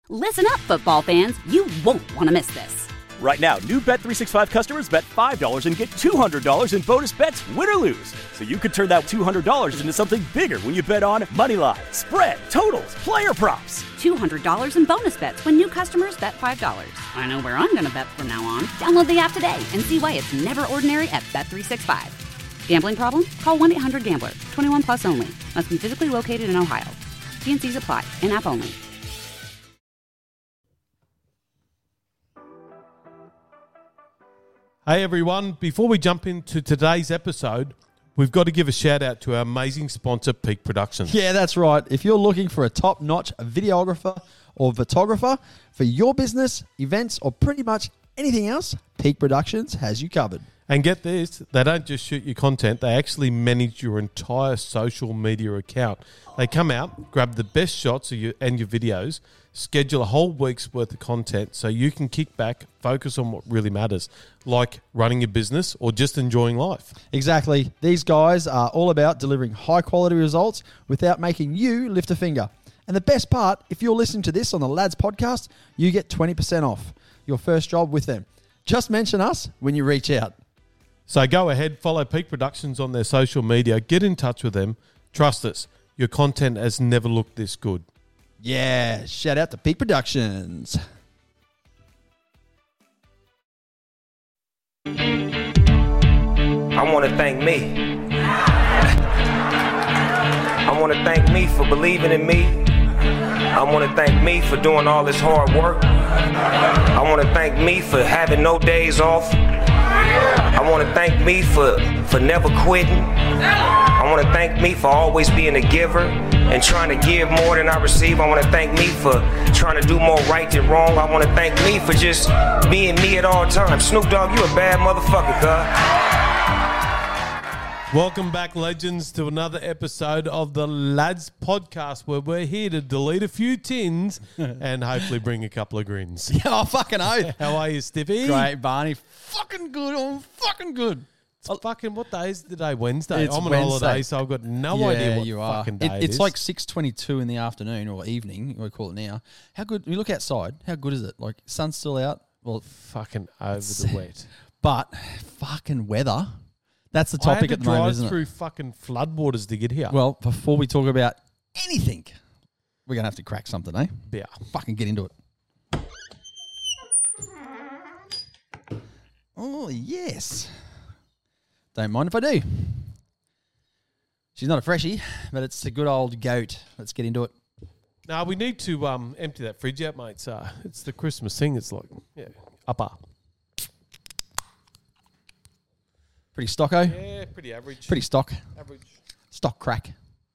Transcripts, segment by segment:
Listen up, football fans. You won't want to miss this. Right now, new Bet365 customers bet $5 and get $200 in bonus bets, win or lose. So you could turn that $200 into something bigger when you bet on moneyline, spread, totals, player props. $200 in bonus bets when new customers bet $5. I know where I'm going to bet from now on. Download the app today and see why it's never ordinary at Bet365. Gambling problem? Call 1-800-GAMBLER. 21 plus only. Must be physically located in Ohio. T&Cs apply. In-app only. Hey everyone, before we jump into today's episode, we've got to give a shout out to our amazing sponsor, Peak Productions. Yeah, that's right. If you're looking for a top-notch videographer or photographer for your business, events, or pretty much anything else, Peak Productions has you covered. And get this, they don't just shoot your content, they actually manage your entire social media account. They come out, grab the best shots of your videos, schedule a whole week's worth of content so you can kick back, focus on what really matters, like running your business or just enjoying life. Exactly. These guys are all about delivering high-quality results without making you lift a finger. And the best part, if you're listening to this on the Lads podcast, you get 20% off your first job with them. Just mention us when you reach out. So go ahead, follow Peak Productions on their social media, get in touch with them. Trust us, your content has never looked this good. Yeah, shout out to Peak Productions. I want to thank me. I want to thank me for believing in me. I want to thank me for doing all this hard work. I want to thank me for having no days off. I want to thank me for never quitting. I want to thank me for always being a giver and trying to give more than I receive. I want to thank me for trying to do more right than wrong. I want to thank me for just being me at all times. Snoop Dogg, you a bad motherfucker, cuz. Welcome back, legends, to another episode of the Lads podcast, where we're here to delete a few tins and hopefully bring a couple of grins. Oh, fucking oath. How are you, Stiffy? Great, Barney. Fucking good. I'm fucking good. It's fucking, what day is today? Wednesday. It's I'm on Wednesday. holiday, so I've got no idea what you are. fucking day it is. It's like 6:22 in the afternoon or evening, we call it now. How good, we look outside, how good is it? Like, sun's still out. Well, fucking over the wet. But fucking weather, that's the topic at the moment, isn't it? I had to drive through fucking floodwaters to get here. Well, before we talk about anything, we're going to have to crack something, eh? Yeah. Fucking get into it. Oh, yes. Don't mind if I do. She's not a freshie, but it's a good old goat. Let's get into it. No, we need to empty that fridge out, mate. So it's the Christmas thing. It's like, yeah, upper. Pretty stocko? Yeah, pretty average. Pretty stock. Average. Stock crack.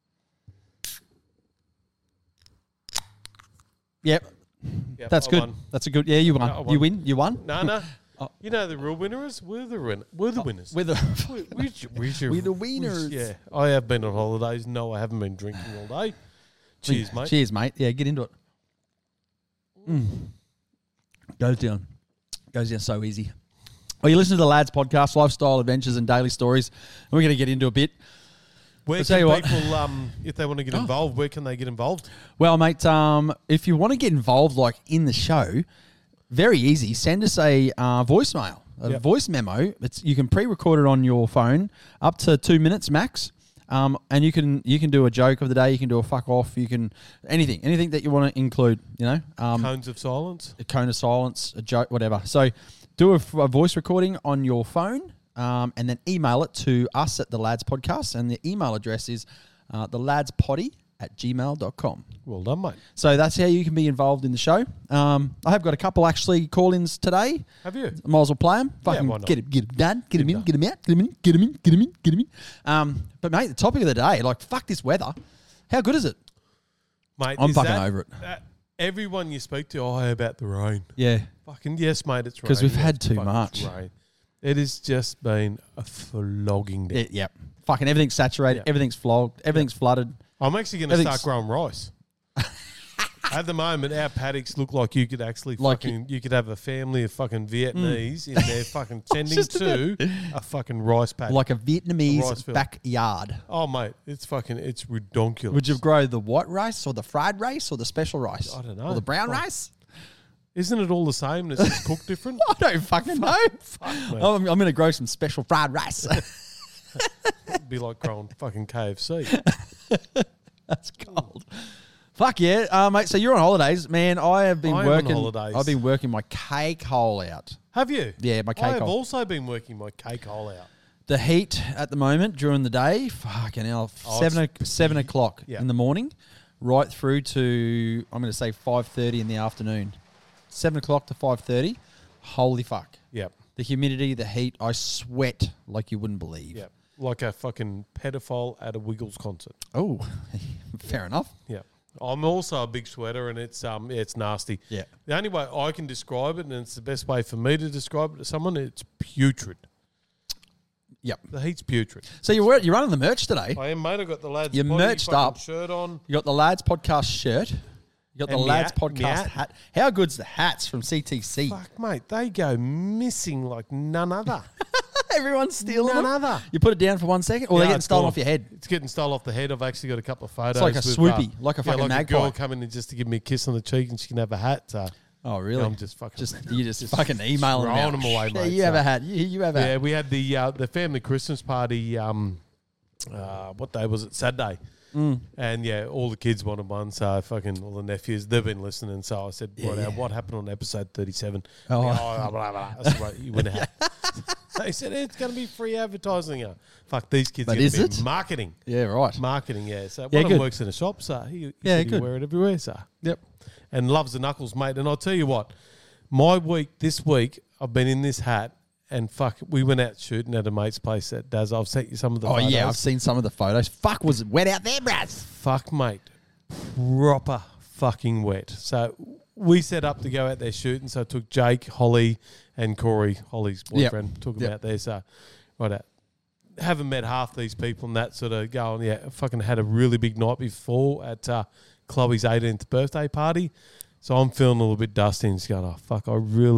Yep. That's I good. won. That's a good. Yeah, you won. I won. You win. You won. No. You know the real winner is we're the winners. We're the We're the winners. Yeah, I have been on holidays. No, I haven't been drinking all day. Cheers, mate. Cheers, mate. Yeah, get into it. Goes down so easy. Well, you listen to the Lads podcast, lifestyle, adventures, and daily stories. And we're going to get into a bit. Where tell you can what. people, if they want to get involved, where can they get involved? Well, mate, if you want to get involved, like in the show, very easy. Send us a voicemail, a voice memo. You can pre-record it on your phone, up to 2 minutes max. And you can do a joke of the day. You can do a fuck off. You can anything that you want to include. You know, Cones of silence, a cone of silence, a joke, whatever. So, do a voice recording on your phone, and then email it to us at the Lads Podcast, and the email address is theladspoddy@gmail.com. Well done, mate. So that's how you can be involved in the show. I have got a couple actually call-ins today. Have you? Might as well play them. Fucking why not? get him, Dad. Get him in, get him out, get him in. But mate, the topic of the day, like, fuck this weather. How good is it? Mate, I'm fucking over it. Everyone you speak to, how about the rain? Yeah. Fucking yes, mate, it's rain. Because we've had too Fucking much. rain. It has just been a flogging day. Yeah. Fucking everything's saturated. Yeah. Everything's flogged. Everything's flooded. I'm actually going to start growing rice. At the moment, our paddocks look like you could actually you could have a family of fucking Vietnamese in there fucking tending to a fucking rice paddock. Like a rice Vietnamese field. backyard. Oh, mate, it's redonkulous. Would you grow the white rice or the fried rice or the special rice? I don't know. Or the brown rice? Isn't it all the same? It's just cooked different? I don't fucking know. mate. I'm going to grow some special fried rice. It'd be like growing fucking KFC. That's cold. Fuck yeah, mate. So you're on holidays, man. I have been I am on working. holidays. I've been working my cake hole out. Have you? Yeah, my I cake have hole. also been working my cake hole out. The heat at the moment during the day, fucking hell, 7 o'clock Yeah. in the morning, right through to I'm going to say 5:30 in the afternoon. 7 o'clock to 5:30. Holy fuck! Yep. The humidity, the heat, I sweat like you wouldn't believe. Yep. Like a fucking pedophile at a Wiggles concert. Oh, fair enough. Yeah. I'm also a big sweater, and it's nasty. Yeah. The only way I can describe it, and it's the best way for me to describe it to someone, it's putrid. Yep. The heat's putrid. So you're running the merch today. I am, mate. I've got the lads' You're body merched fucking up. shirt on. You got the Lads Podcast shirt. You got the And Lads my Podcast hat. hat. How good's the hats from CTC? Fuck, mate. They go missing like none other. Everyone's stealing None them. other. You put it down for 1 second, or they're getting it's stolen gone. off your head. It's getting stolen off the head. I've actually got a couple of photos. like a with, swoopy, like a fucking like magpie. a girl coming in just to give me a kiss on the cheek, and she can have a hat. So Oh, really? I'm just fucking you just fucking emailing them throwing out. them away, Yeah, mate, you have so. a hat. You have a Yeah, hat. we had the family Christmas party. What day was it? Saturday. And yeah, all the kids wanted one, so fucking all the nephews, they've been listening. So I said, what happened on episode 37? Oh. Blah, blah, blah. I said, right, you win a hat. They said it's going to be free advertising. Fuck, these kids But are going is to be it? marketing. Yeah, right. Marketing, yeah. So Yeah, one of them good. works in a shop, so he Yeah, said he good. wear it everywhere, so. Yep. And loves the knuckles, mate. And I'll tell you what, this week, I've been in this hat, and fuck, we went out shooting at a mate's place at Daz. I've sent you some of the Oh, photos. yeah, I've seen some of the photos. Fuck, was it wet out there, Braz? Fuck, mate. Proper fucking wet. So we set up to go out there shooting. So I took Jake, Holly, and Corey, Holly's boyfriend, took them out there. So, right out. Haven't met half these people and that sort of going, yeah, fucking had a really big night before at Chloe's 18th birthday party. So I'm feeling a little bit dusty and just going, oh, fuck,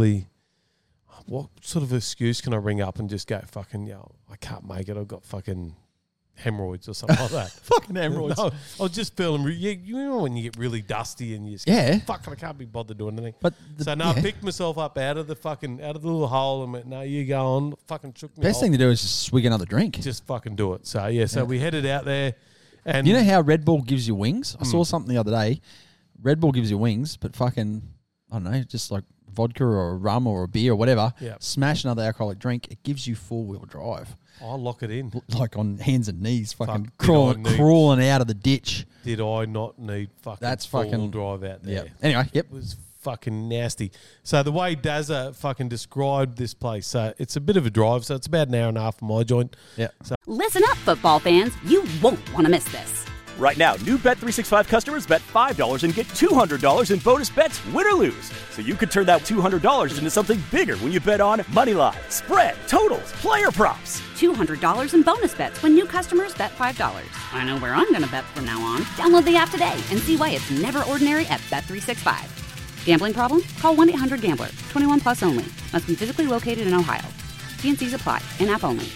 what sort of excuse can I ring up and just go, fucking, I can't make it. I've got fucking hemorrhoids or something like that. Fucking hemorrhoids. No, I was just feeling, you know when you get really dusty and you just Yeah. go, fuck, I can't be bothered doing anything. But I picked myself up out of the little hole and went, no, you go on. Fucking shook me Best off. thing to do is just swig another drink. Just fucking do it. So, so we headed out there. And You know how Red Bull gives you wings? I saw something the other day. Red Bull gives you wings, but fucking, I don't know, just like vodka or a rum or a beer or whatever, smash another alcoholic drink, it gives you four-wheel drive. I'll lock it in. Like on hands and knees, fucking Fuck, crawling out of the ditch. Did I not need fucking That's four-wheel fucking drive out there? Yeah. Anyway, yep. It was fucking nasty. So the way Dazza fucking described this place, so it's a bit of a drive, so it's about an hour and a half from my joint. Yeah. So Listen up, football fans. You won't want to miss this. Right now, new Bet365 customers bet $5 and get $200 in bonus bets, win or lose. So you could turn that $200 into something bigger when you bet on moneyline, spread, totals, player props. $200 in bonus bets when new customers bet $5. I know where I'm going to bet from now on. Download the app today and see why it's never ordinary at Bet365. Gambling problem? Call 1-800-GAMBLER. 21 plus only. Must be physically located in Ohio. T&Cs apply. In-app only.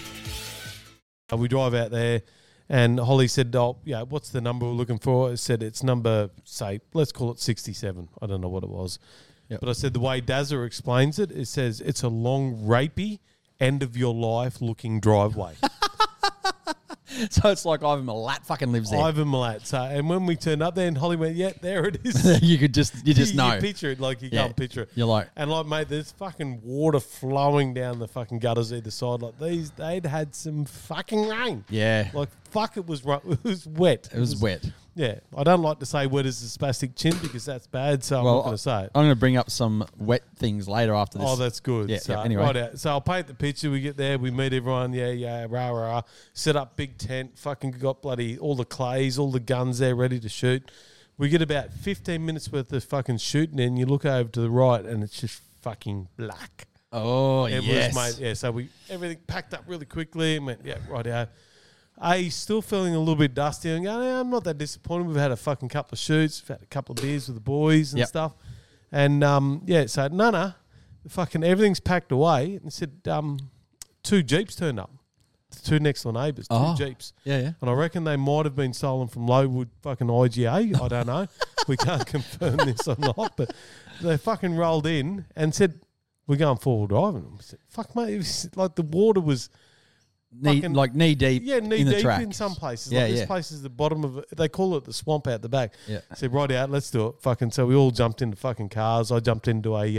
we drive out there. And Holly said, what's the number we're looking for? I said, it's number, say, let's call it 67. I don't know what it was. Yep. But I said, the way Dazza explains it, it says it's a long, rapey, end-of-your-life looking driveway. So it's like Ivan Milat fucking lives there. Ivan Milat. So, and when we turned up there and Holly went, there it is. you just know. You picture it like you Yeah. can't picture it. You're like- and like, mate, there's fucking water flowing down the fucking gutters either side. Like they'd had some fucking rain. Yeah. Like, fuck, it was wet. It was wet. Yeah. I don't like to say wet as a spastic chin because that's bad, so I'm not going to say it. I'm going to bring up some wet things later after this. Oh, that's good. Yeah, so, yeah, anyway. right out. So I'll paint the picture. We get there, we meet everyone. Yeah, rah, rah. Set up big tent. Fucking got bloody all the clays, all the guns there ready to shoot. We get about 15 minutes worth of fucking shooting in. You look over to the right and it's just fucking black. Oh, It yes. was, mate. Yeah, so everything packed up really quickly and went, right out. Still feeling a little bit dusty and going, I'm not that disappointed. We've had a fucking couple of shoots. We've had a couple of beers with the boys and stuff. And, so Nana, fucking everything's packed away. And said 2 Jeeps turned up. The 2 next door neighbours, 2 Jeeps. Yeah. And I reckon they might have been stolen from Lowood fucking IGA. I don't know. We can't confirm this or not. But they fucking rolled in and said, we're going forward driving. We said, fuck, mate. It was like the water was... knee deep knee in the deep track. in some places. Yeah, This place is the bottom of it. They call it the swamp out the back. Yeah. Said, right out, let's do it. Fucking, so we all jumped into fucking cars. I jumped into a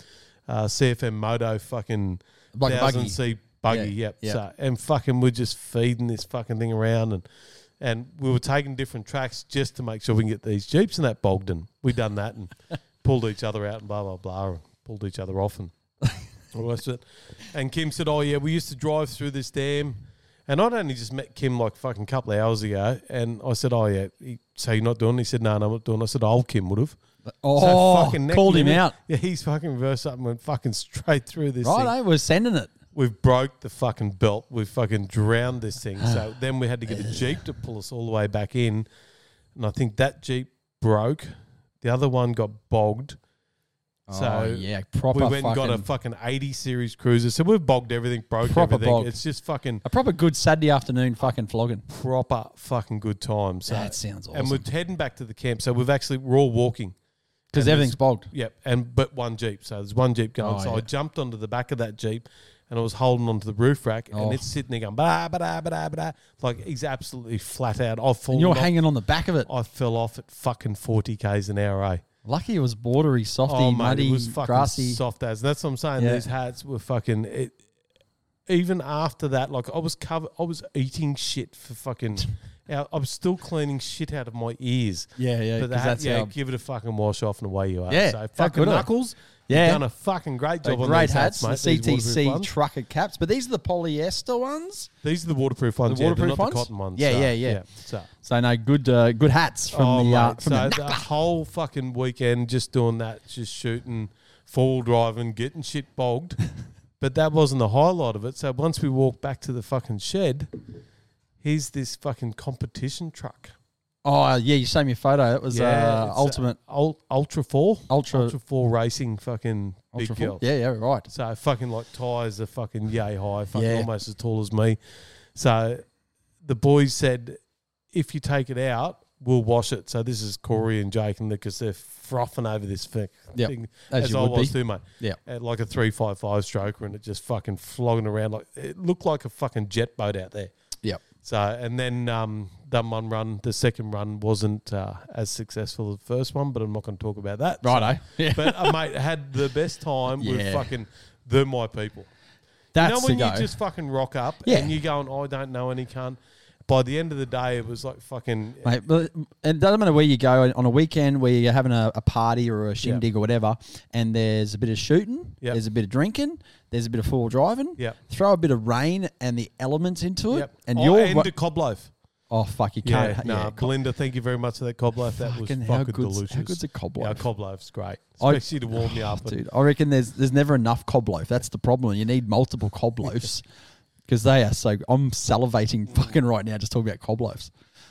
CFM Moto fucking Like a buggy. 1,000C buggy. Yeah, Yep. yeah. So, and fucking we're just feeding this fucking thing around and we were taking different tracks just to make sure we can get these Jeeps in that Bogdan. We done that and pulled each other out and blah, blah, blah, and pulled each other off and all the rest of it. And Kim said, oh, yeah, we used to drive through this dam. And I'd only just met Kim like fucking a couple of hours ago. And I said, oh, yeah. So you're not doing it? He said, no, I'm not doing it. I said, old Kim would have. Oh, called him out. Yeah, he's fucking reversed up and went fucking straight through this Right, thing. we're sending it. We've broke the fucking belt. We've fucking drowned this thing. So then we had to get a Jeep to pull us all the way back in. And I think that Jeep broke. The other one got bogged. So proper. we went and got a fucking 80 series cruiser. So we've bogged everything, broke Proper everything. bog. It's just fucking a proper good Saturday afternoon fucking flogging. proper fucking good time. So, That sounds And we're heading back to the camp. So we're all walking. Because And everything's bogged. Yep, but one Jeep. So there's one Jeep going. Oh, so yeah. I jumped onto the back of that Jeep and I was holding onto the roof rack and it's sitting there going, ba ba da ba da ba da. Like he's absolutely flat out. I've fallen And you're off. hanging on the back of it. I fell off at fucking 40 Ks an hour, eh? Lucky it was bordery, softy, Oh, mate, muddy, it was fucking grassy. soft as. That's what I'm saying. Yeah. These hats were fucking... even after that, like I was eating shit for fucking... I was still cleaning shit out of my ears. Yeah, But the 'cause hat, that's how- give it a fucking wash off and away you are. Yeah, So how fucking good are they? Knuckles, Yeah. you've done a fucking great job on Great these hats, hats, the mate. these waterproof CTC ones. trucker caps. But these are the polyester ones. These are the waterproof ones. The they're waterproof not ones? the cotton ones. Yeah, so, yeah. So. So no, good hats from Mate, from so the the whole fucking weekend just doing that, just shooting, four-wheel driving, getting shit bogged. But that wasn't the highlight of it. So once we walked back to the fucking shed, here's this fucking competition truck. Oh yeah, you showed me a photo. It was It's ultimate Ultra 4. Ultra 4 racing fucking Ultra big girl. 4. Yeah, right. So fucking like tyres are fucking yay high, fucking Yeah. almost as tall as me. So the boys said, if you take it out, we'll wash it. So this is Corey and Jake, and because they're frothing over this thing, As you I would was be. too, mate. Yeah. At like a 355 stroker, and it just fucking flogging around like it looked like a fucking jet boat out there. Yep. So and then done one run. The second run wasn't as successful as the first one, but I'm not going to talk about that. Righto. Yeah. But mate, had the best time with Yeah. fucking my people. That's you know when the you go. just fucking rock up Yeah. and you're going, I don't know any cunt. By the end of the day, it was like fucking... Mate, but it doesn't matter where you go on a weekend where you're having a party or a shindig or whatever, and there's a bit of shooting, Yep. there's a bit of drinking, there's a bit of four-wheel driving. Yep. Throw a bit of rain and the elements into it, Yep. and and a cob loaf. oh fuck, you can't. Belinda, thank you very much for that cob loaf. That was Fucking fucking how good's- delicious. how good's a cob Yeah, loaf? cob loaf's great, I- especially to warm you up. and- Dude, I reckon there's never enough cob loaf. That's the problem. You need multiple cob loaves because they are so. I'm salivating fucking right now just talking about cob loaves.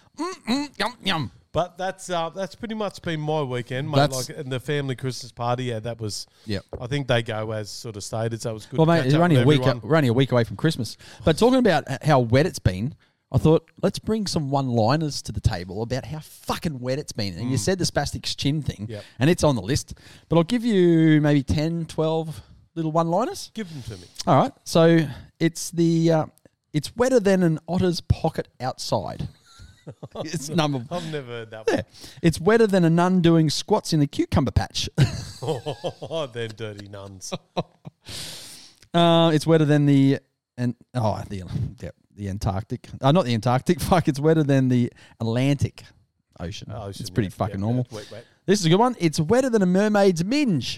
Yum yum. But that's pretty much been my weekend, mate. That's- Like and the family Christmas party. Yeah, that was. Yep. I think they go as sort of stated, so it was good. Well, to mate, catch up we're only with a week. everyone. We're only a week away from Christmas. But talking about how wet it's been, I thought let's bring some one-liners to the table about how fucking wet it's been. And you said the spastic chin thing, Yep. and it's on the list. But I'll give you maybe 10, 12 little one-liners. Give them to me. All right. So it's it's wetter than an otter's pocket outside. It's number. I've never heard that Yeah. It's wetter than a nun doing squats in a cucumber patch. one. They're dirty nuns. It's wetter than the Antarctic. Not the Antarctic. Fuck, it's wetter than the Atlantic Ocean. It's pretty fucking normal. Wait. This is a good one. It's wetter than a mermaid's minge.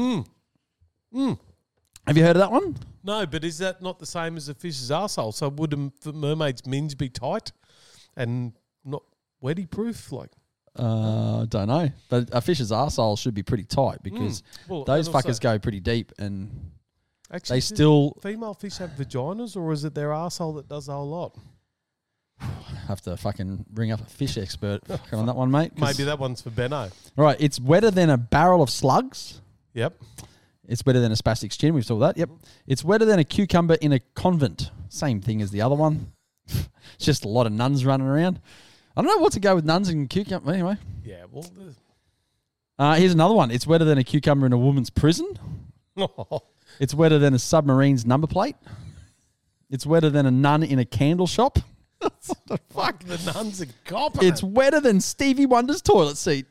Have you heard of that one? No, but is that not the same as a fish's arsehole? So would a mermaid's minge be tight and not wetty proof? Like, Don't know. But a fish's arsehole should be pretty tight because Well, those and also- fuckers go pretty deep and actually, they does still... female fish have vaginas, or is it their arsehole that does the whole lot? Have to fucking ring up a fish expert on that one, mate. Maybe that one's for Benno. Right, it's wetter than a barrel of slugs. Yep. It's wetter than a spastic chin. We've saw that. Yep. It's wetter than a cucumber in a convent. Same thing as the other one. It's just a lot of nuns running around. I don't know what to go with nuns and cucumber. Anyway. Yeah, well... Here's another one. It's wetter than a cucumber in a woman's prison. It's wetter than a submarine's number plate. It's wetter than a nun in a candle shop. What the fuck? The nuns are copping It's wetter than Stevie Wonder's toilet seat.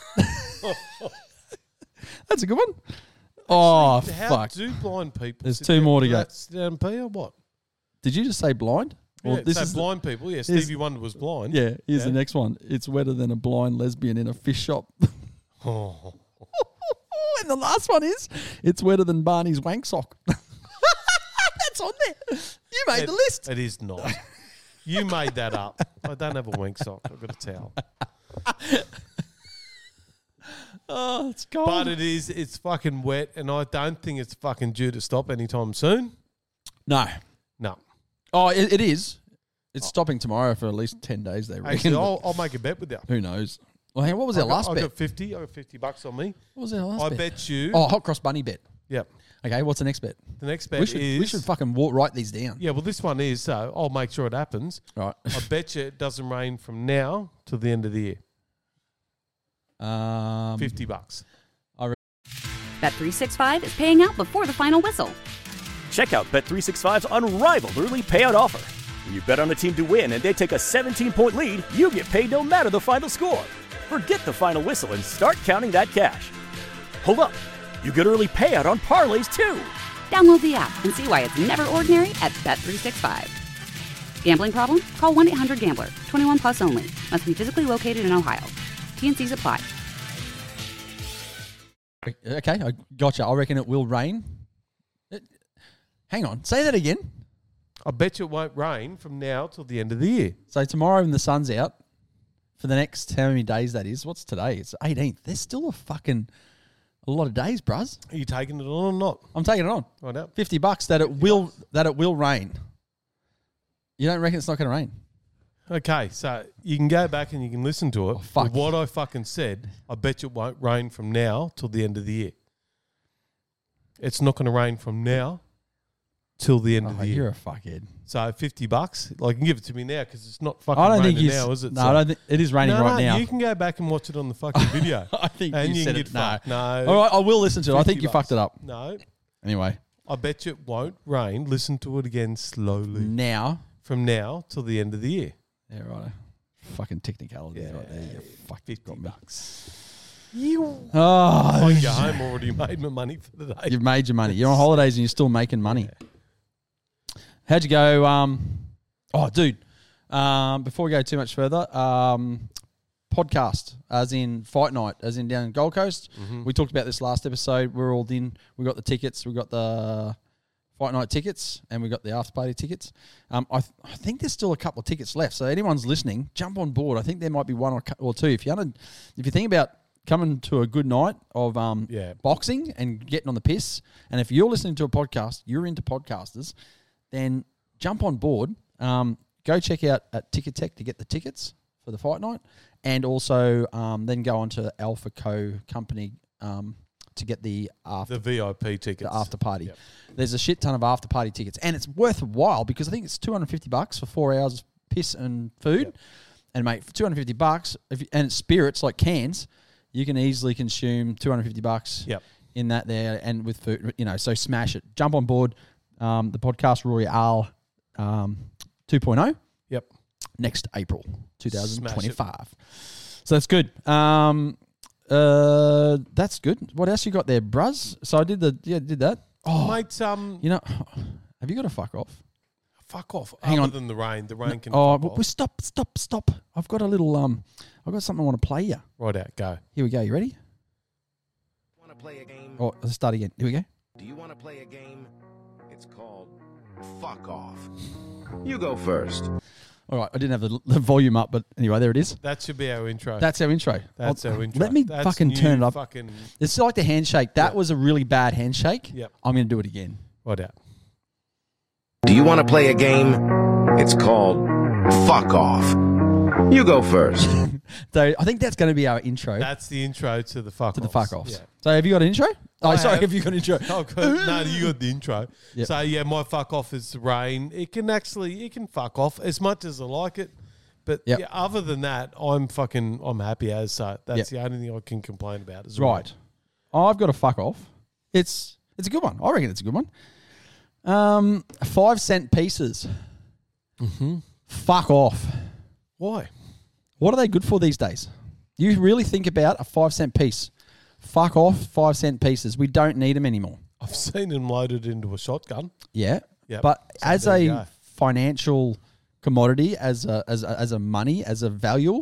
That's a good one. Oh, How fuck. do blind people... There's sit two down- more to do go. that Sit down and pee or what? Did you just say blind? Yeah, this so is blind people. Yeah, Stevie Wonder was blind. Yeah, here's Yeah. the next one. It's wetter than a blind lesbian in a fish shop. Oh. And the last one is, it's wetter than Barney's wank sock. That's on there. You made the list. It is not. You made that up. I don't have a wink sock. I've got a towel. Oh, it's cold. But it's fucking wet, and I don't think it's fucking due to stop anytime soon. No. No. Oh, it is. It's stopping tomorrow for at least 10 days, they reckon. Actually, I'll make a bet with you. Who knows? Well, hang on, what was our last I bet? got 50. I got $50 on me. What was our last I bet? bet you. Oh, hot cross bunny bet. Yep. Okay, what's the next bet? The next bet We should fucking write these down. Yeah, well, this one is, so I'll make sure it happens. Right. I bet you it doesn't rain from now till the end of the year. $50. Bet365 is paying out before the final whistle. Check out Bet365's unrivaled early payout offer. When you bet on a team to win and they take a 17-point lead, you get paid no matter the final score. Forget the final whistle and start counting that cash. Hold up. You get early payout on parlays too. Download the app and see why it's never ordinary at Bet365. Gambling problem? Call 1-800-GAMBLER. 21 plus only. Must be physically located in Ohio. T&Cs apply. Okay, I gotcha. I reckon it will rain. Hang on. Say that again. I bet you it won't rain from now till the end of the year. So tomorrow when the sun's out, for the next how many days that is? What's today? It's 18th. There's still a lot of days, bruz. Are you taking it on or not? I'm taking it on. Right out. $50 that it will rain. You don't reckon it's not going to rain? Okay, so you can go back and you can listen to it. fuck. But what I fucking said, I bet you it won't rain from now till the end of the year. It's not going to rain from now till the end of the You're year. a fuckhead. So $50, like, you can give it to me now because it's not fucking I don't think raining you. now, is it? No, So- I don't think it is raining right now. You can go back and watch it on the fucking video. I think and you you said can it. get No. fucked. No. All right, I will listen to it. I think you $50. fucked it up. No. Anyway, I bet you it won't rain. Listen to it again slowly. now. From now till the end of the year. Yeah, right. Fucking technicalities right there. You fucking got me. You. Oh, I go home already made my money for the day. you've made your money. You're on holidays and you're still making money. How'd you go? Dude. Before we go too much further, podcast, as in fight night, as in down in Gold Coast. We talked about this last episode. We're all in. We got the tickets. We got the fight night tickets, and we got the after party tickets. I think there's still a couple of tickets left. So anyone's listening, jump on board. I think there might be one or two. If you think about coming to a good night of boxing and getting on the piss, and if you're listening to a podcast, you're into podcasters, then jump on board. Go check out at Ticket Tech to get the tickets for the fight night, and also then go on to Alpha Co Company to get the VIP tickets. the after party. Yep. There's a shit ton of after party tickets, and it's worthwhile because I think it's $250 for 4 hours of piss and food. Yep. And mate, for $250, and it's spirits like cans, you can easily consume $250 Yep. in that there, and with food, so smash it. Jump on board. The podcast Royale 2.0. Yep. Next April 2025. So that's good. That's good. What else you got there, bruz? So I did that. Oh, Mate, have you got to fuck off? fuck off. Hang Other on. than the rain. The rain can Oh, fuck but off. stop. I've got a little I've got something I want to play you. Right out, go. Here we go. You ready? Want to play a game? Oh, let's start again. Here we go. Do you want to play a game? It's called Fuck Off. You go first. All right, I didn't have the volume up, but anyway, there it is. That should be our intro. That's our intro. That's our intro. Let me That's fucking new turn it up. Fucking It's like the handshake. That Yep. was a really bad handshake. Yep. I'm going to do it again. right out. Do you want to play a game? It's called Fuck off. You go first. So I think that's going to be our intro That's the intro to the fuck to the offs. fuck offs. Yeah. So have you got an intro? Oh, I sorry, have. have you got an intro? Oh, good. No, you got the intro. Yep. So yeah, my fuck off is the rain. It can fuck off as much as I like it, but Yep. yeah, other than that, I'm happy as. So that's Yep. the only thing I can complain about. Is Right. I've got a fuck off. It's a good one. I reckon it's a good one. 5-cent pieces. Mm-hmm. Fuck off. Why? What are they good for these days? You really think about a 5-cent piece. Fuck off 5-cent pieces. We don't need them anymore. I've seen them loaded into a shotgun. Yeah. Yep. But So as there you a go. financial commodity, as a money, as a value,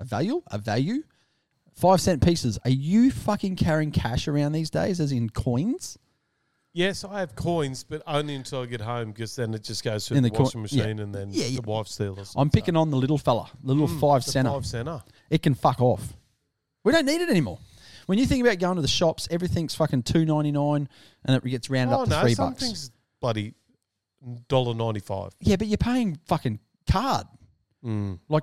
5-cent pieces. Are you fucking carrying cash around these days, as in coins? Yes, I have coins, but only until I get home, because then it just goes through In the the co- washing machine, yeah. and then Yeah, yeah. the wife steals us. I'm picking on the little fella, the little 5-center. 5-center. It can fuck off. We don't need it anymore. When you think about going to the shops, everything's fucking $2.99 and it gets rounded up to $3. Something's bloody $1.95. Yeah, but you're paying fucking card. Like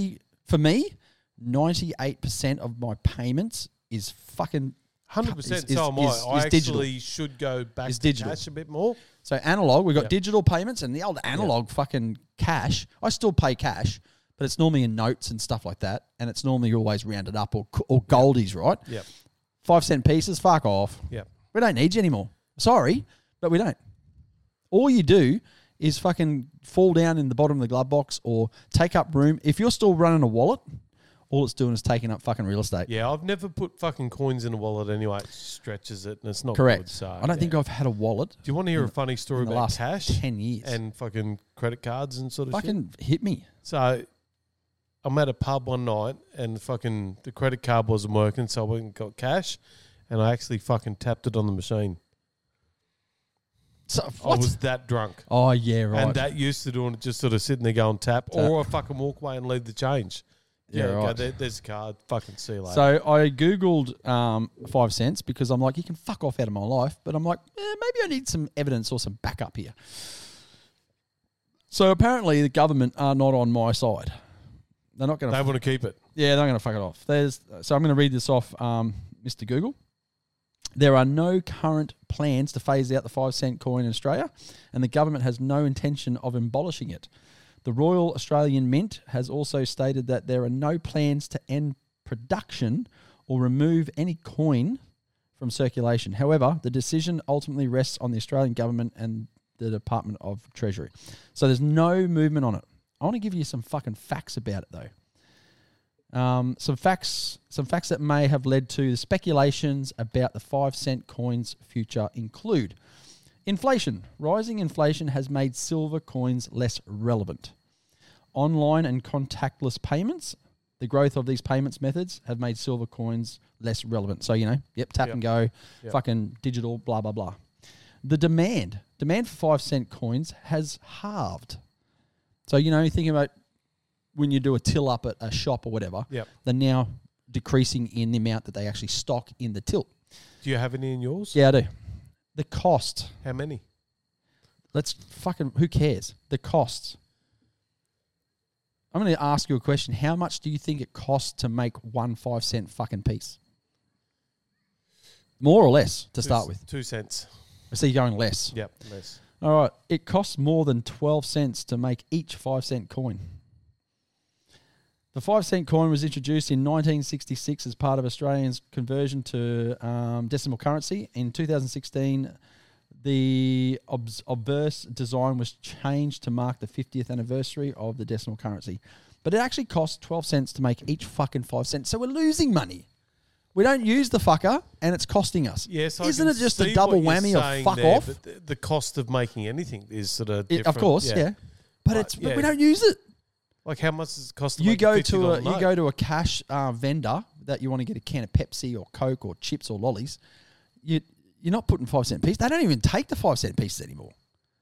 98% of my payments is fucking 100%. is- So am I. is I digital. actually should go back Is to digital. cash a bit more. So analog, we've got Yep. digital payments and the old analog fucking cash. I still pay cash, but it's normally in notes and stuff like that, and it's normally always rounded up or goldies, right? Yep. 5-cent pieces, fuck off. Yep. We don't need you anymore. Sorry, but we don't. All you do is fucking fall down in the bottom of the glove box or take up room. If you're still running a wallet, all it's doing is taking up fucking real estate. Yeah, I've never put fucking coins in a wallet anyway. It stretches it, and it's not Correct. good. So, I don't think I've had a wallet Do you want to hear a funny story in the about last cash 10 years. and fucking credit cards and sort of shit? Fucking hit me. So I'm at a pub one night, and fucking the credit card wasn't working, so I went and got cash, and I actually fucking tapped it on the machine. So, I what? was that drunk. Oh, yeah, right. And that used to do it, just sort of sitting there going tap, or I fucking walk away and leave the change. Yeah, go, right. there's a card. Fucking see you later. So I Googled 5 cents because I'm like, you can fuck off out of my life. But I'm like, maybe I need some evidence or some backup here. So apparently the government are not on my side. They're not going They to. want to keep it. Yeah, they're going to fuck it off. So I'm going to read this off, Mr. Google. There are no current plans to phase out the 5-cent coin in Australia, and the government has no intention of abolishing it. The Royal Australian Mint has also stated that there are no plans to end production or remove any coin from circulation. However, the decision ultimately rests on the Australian government and the Department of Treasury. So there's no movement on it. I want to give you some fucking facts about it, though. Some facts that may have led to the speculations about the 5-cent coin's future include: inflation. Rising inflation has made silver coins less relevant. Online and contactless payments. The growth of these payments methods have made silver coins less relevant. So, tap and go, fucking digital, blah, blah, blah. The demand for 5-cent coins has halved. So, thinking about when you do a till up at a shop or whatever, they're now decreasing in the amount that they actually stock in the till. Do you have any in yours? Yeah, I do. The cost. How many? Who cares? The costs. I'm going to ask you a question. How much do you think it costs to make one 5-cent fucking piece? More or less to start with? 2 cents. I see you going less. Yep, less. All right. It costs more than 12 cents to make each 5-cent coin. The 5-cent coin was introduced in 1966 as part of Australia's conversion to decimal currency. In 2016, the obverse design was changed to mark the 50th anniversary of the decimal currency. But it actually costs 12 cents to make each fucking 5 cents. So we're losing money. We don't use the fucker, and it's costing us. Yes, I Isn't can it just see a double what you're whammy of saying fuck there, off? But the cost of making anything is sort of different. Of course, yeah. But Right, but we don't use it. Like how much does it cost to You make go a to $50 a note? you go to a cash vendor that you want to get a can of Pepsi or Coke or chips or lollies. You're not putting 5-cent piece. They don't even take the 5-cent pieces anymore.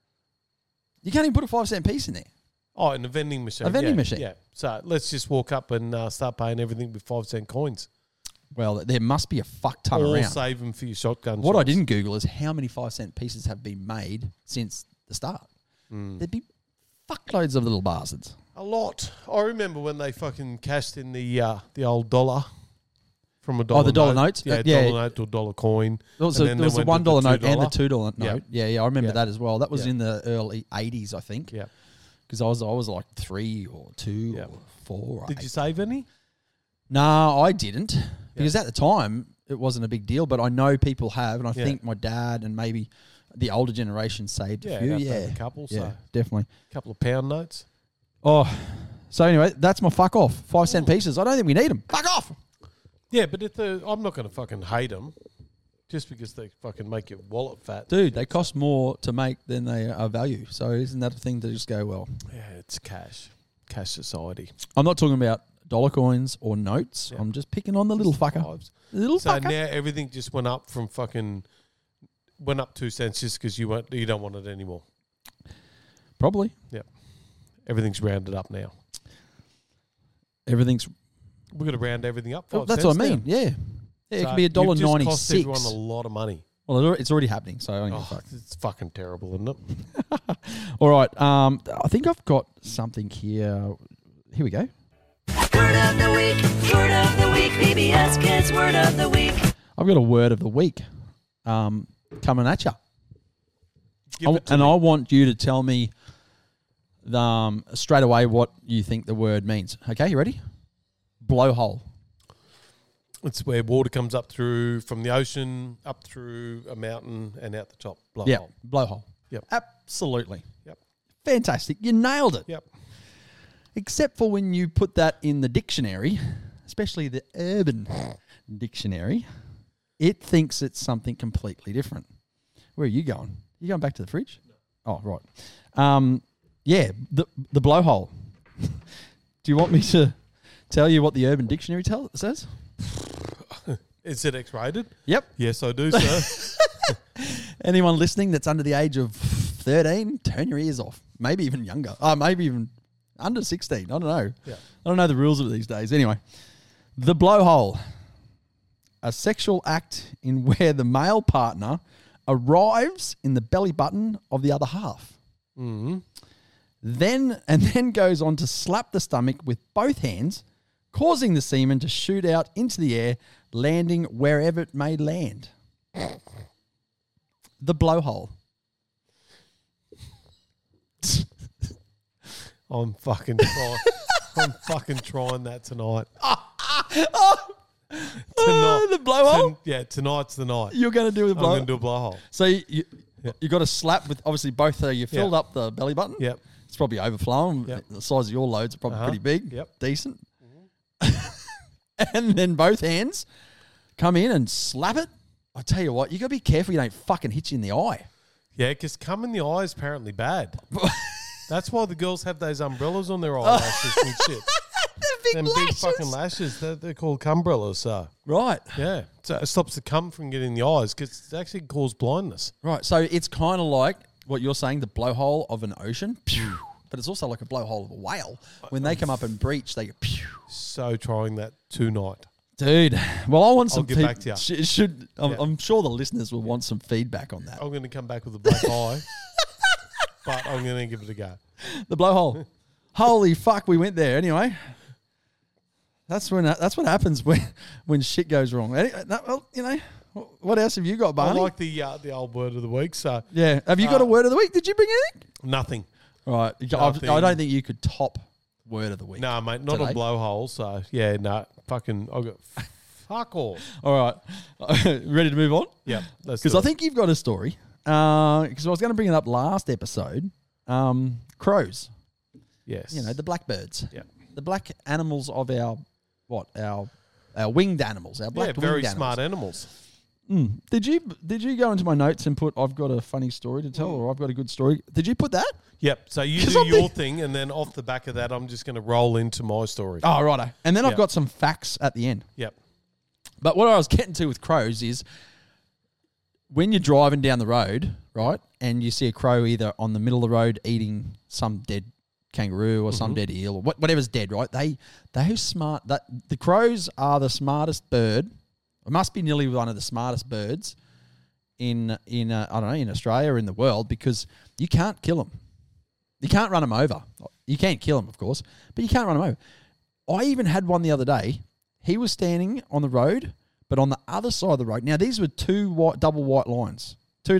You can't even put a 5-cent piece in there. Oh, in a vending machine. A vending yeah, machine. Yeah. So let's just walk up and start paying everything with 5-cent coins. Well, there must be a fuck ton Or around. save them for your shotgun What I shots. didn't Google is how many 5-cent pieces have been made since the start. There'd be fuckloads of little bastards. A lot. I remember when they fucking cashed in the old dollar from a dollar. Oh, the dollar note. notes? Yeah, Yeah. dollar note to a dollar coin. There was And then a they went to $1 the note and the $2. $2 note. Yeah, I remember Yeah. that as well. That was Yeah. in the early 80s, I think. Yeah. Because I was like 3 or 2 Yeah. or 4. Or Did 8. you save any? No, I didn't. Because at the time, it wasn't a big deal. But I know people have. And I think my dad and maybe the older generation saved a few. I've Yeah, had a couple. yeah, So definitely. a couple of pound notes. Oh, so anyway, that's my fuck off. 5-cent pieces. I don't think we need them. Fuck off. Yeah, but I'm not going to fucking hate them just because they fucking make your wallet fat. Dude, they cost more to make than they are value. So isn't that a thing to just go, well? Yeah, it's cash society. I'm not talking about dollar coins or notes. Yeah. I'm just picking on the little fucker. Fives. The little So fucker. now everything just went up from went up 2 cents just because you don't want it anymore. Probably. Yep. Everything's rounded up now. Everything's. We've got to round everything up. Well, 5 that's cents what I mean. now. Yeah. It So could be you've just $1.96. cost everyone a lot of money. Well, it's already happening. So I don't give a Oh, fuck. it's fucking terrible, isn't it? All right. I think I've got something here. Here we go. Word of the week, word of the week, PBS Kids word of the week. I've got a word of the week coming at you. Give it to And me. I want you to tell me straight away what you think the word means. Okay, you ready? Blowhole. It's where water comes up from the ocean, up through a mountain and out the top. Yeah, Blowhole. blowhole. Yep. Absolutely. Yep. Fantastic. You nailed it. Yep. Except for when you put that in the dictionary, especially the Urban Dictionary, it thinks it's something completely different. Where are you going? You going back to the fridge? No. Oh, right. Yeah, the blowhole. Do you want me to tell you what the Urban Dictionary says? Is it X-rated? Yep. Yes, I do, sir. Anyone listening that's under the age of 13, turn your ears off. Maybe even younger. Maybe even under 16. I don't know. Yeah. I don't know the rules of it these days. Anyway, the blowhole. A sexual act in where the male partner arrives in the belly button of the other half. Mm-hmm. Then goes on to slap the stomach with both hands, causing the semen to shoot out into the air, landing wherever it may land. The blowhole. I'm fucking trying. I'm fucking trying that tonight. The blowhole? Tonight's the night. You're going to do the I'm blow. going to do a blowhole. So you got to slap with obviously both. You filled Yeah. up the belly button. Yep. It's probably overflowing. Yep. The size of your loads are probably pretty big. Yep. Decent. And then both hands come in and slap it. I tell you what, you got to be careful you don't fucking hit you in the eye. Yeah, because cum in the eye is apparently bad. That's why the girls have those umbrellas on their eyelashes and shit. Them big fucking lashes. They're called cumbrellas. So. Right. Yeah. So it stops the cum from getting in the eyes because it actually causes blindness. Right. So it's kind of like what you're saying, the blowhole of an ocean. Pew. But it's also like a blowhole of a whale. When they come up and breach, they go pew. So trying that tonight. Dude, well, I want some. I'll get back to you. I'm sure the listeners will want some feedback on that. I'm going to come back with a black eye, but I'm going to give it a go. The blowhole. Holy fuck, we went there. Anyway, that's what happens when shit goes wrong. Well, you know, what else have you got, I Barney? like the old word of the week. So Yeah, have you got a word of the week? Did you bring anything? nothing. Right, I don't think you could top word of the week. No, mate, not today. a blowhole. So yeah, no, fucking, I got fuck all. All right, ready to move on? Yeah, Because I think you've got a story. Because I was going to bring it up last episode. Crows. yes, You know, the blackbirds. Yeah. The black animals of our winged animals. Our black very winged animals. smart animals. Did you go into my notes and put I've got a funny story to tell or I've got a good story? Did you put that? Yep. So you 'Cause do I'm your thing, and then off the back of that, I'm just going to roll into my story. Oh, righto. And then I've Yeah. got some facts at the end. Yep. But what I was getting to with crows is when you're driving down the road, right, and you see a crow either on the middle of the road eating some dead kangaroo or some dead eel or whatever's dead, right? They're smart. That the crows are the smartest bird. It must be nearly one of the smartest birds in I don't know, in Australia or in the world, because you can't kill them. You can't run them over. You can't kill him, of course, but you can't run him over. I even had one the other day. He was standing on the road, but on the other side of the road. Now, these were two double white lines.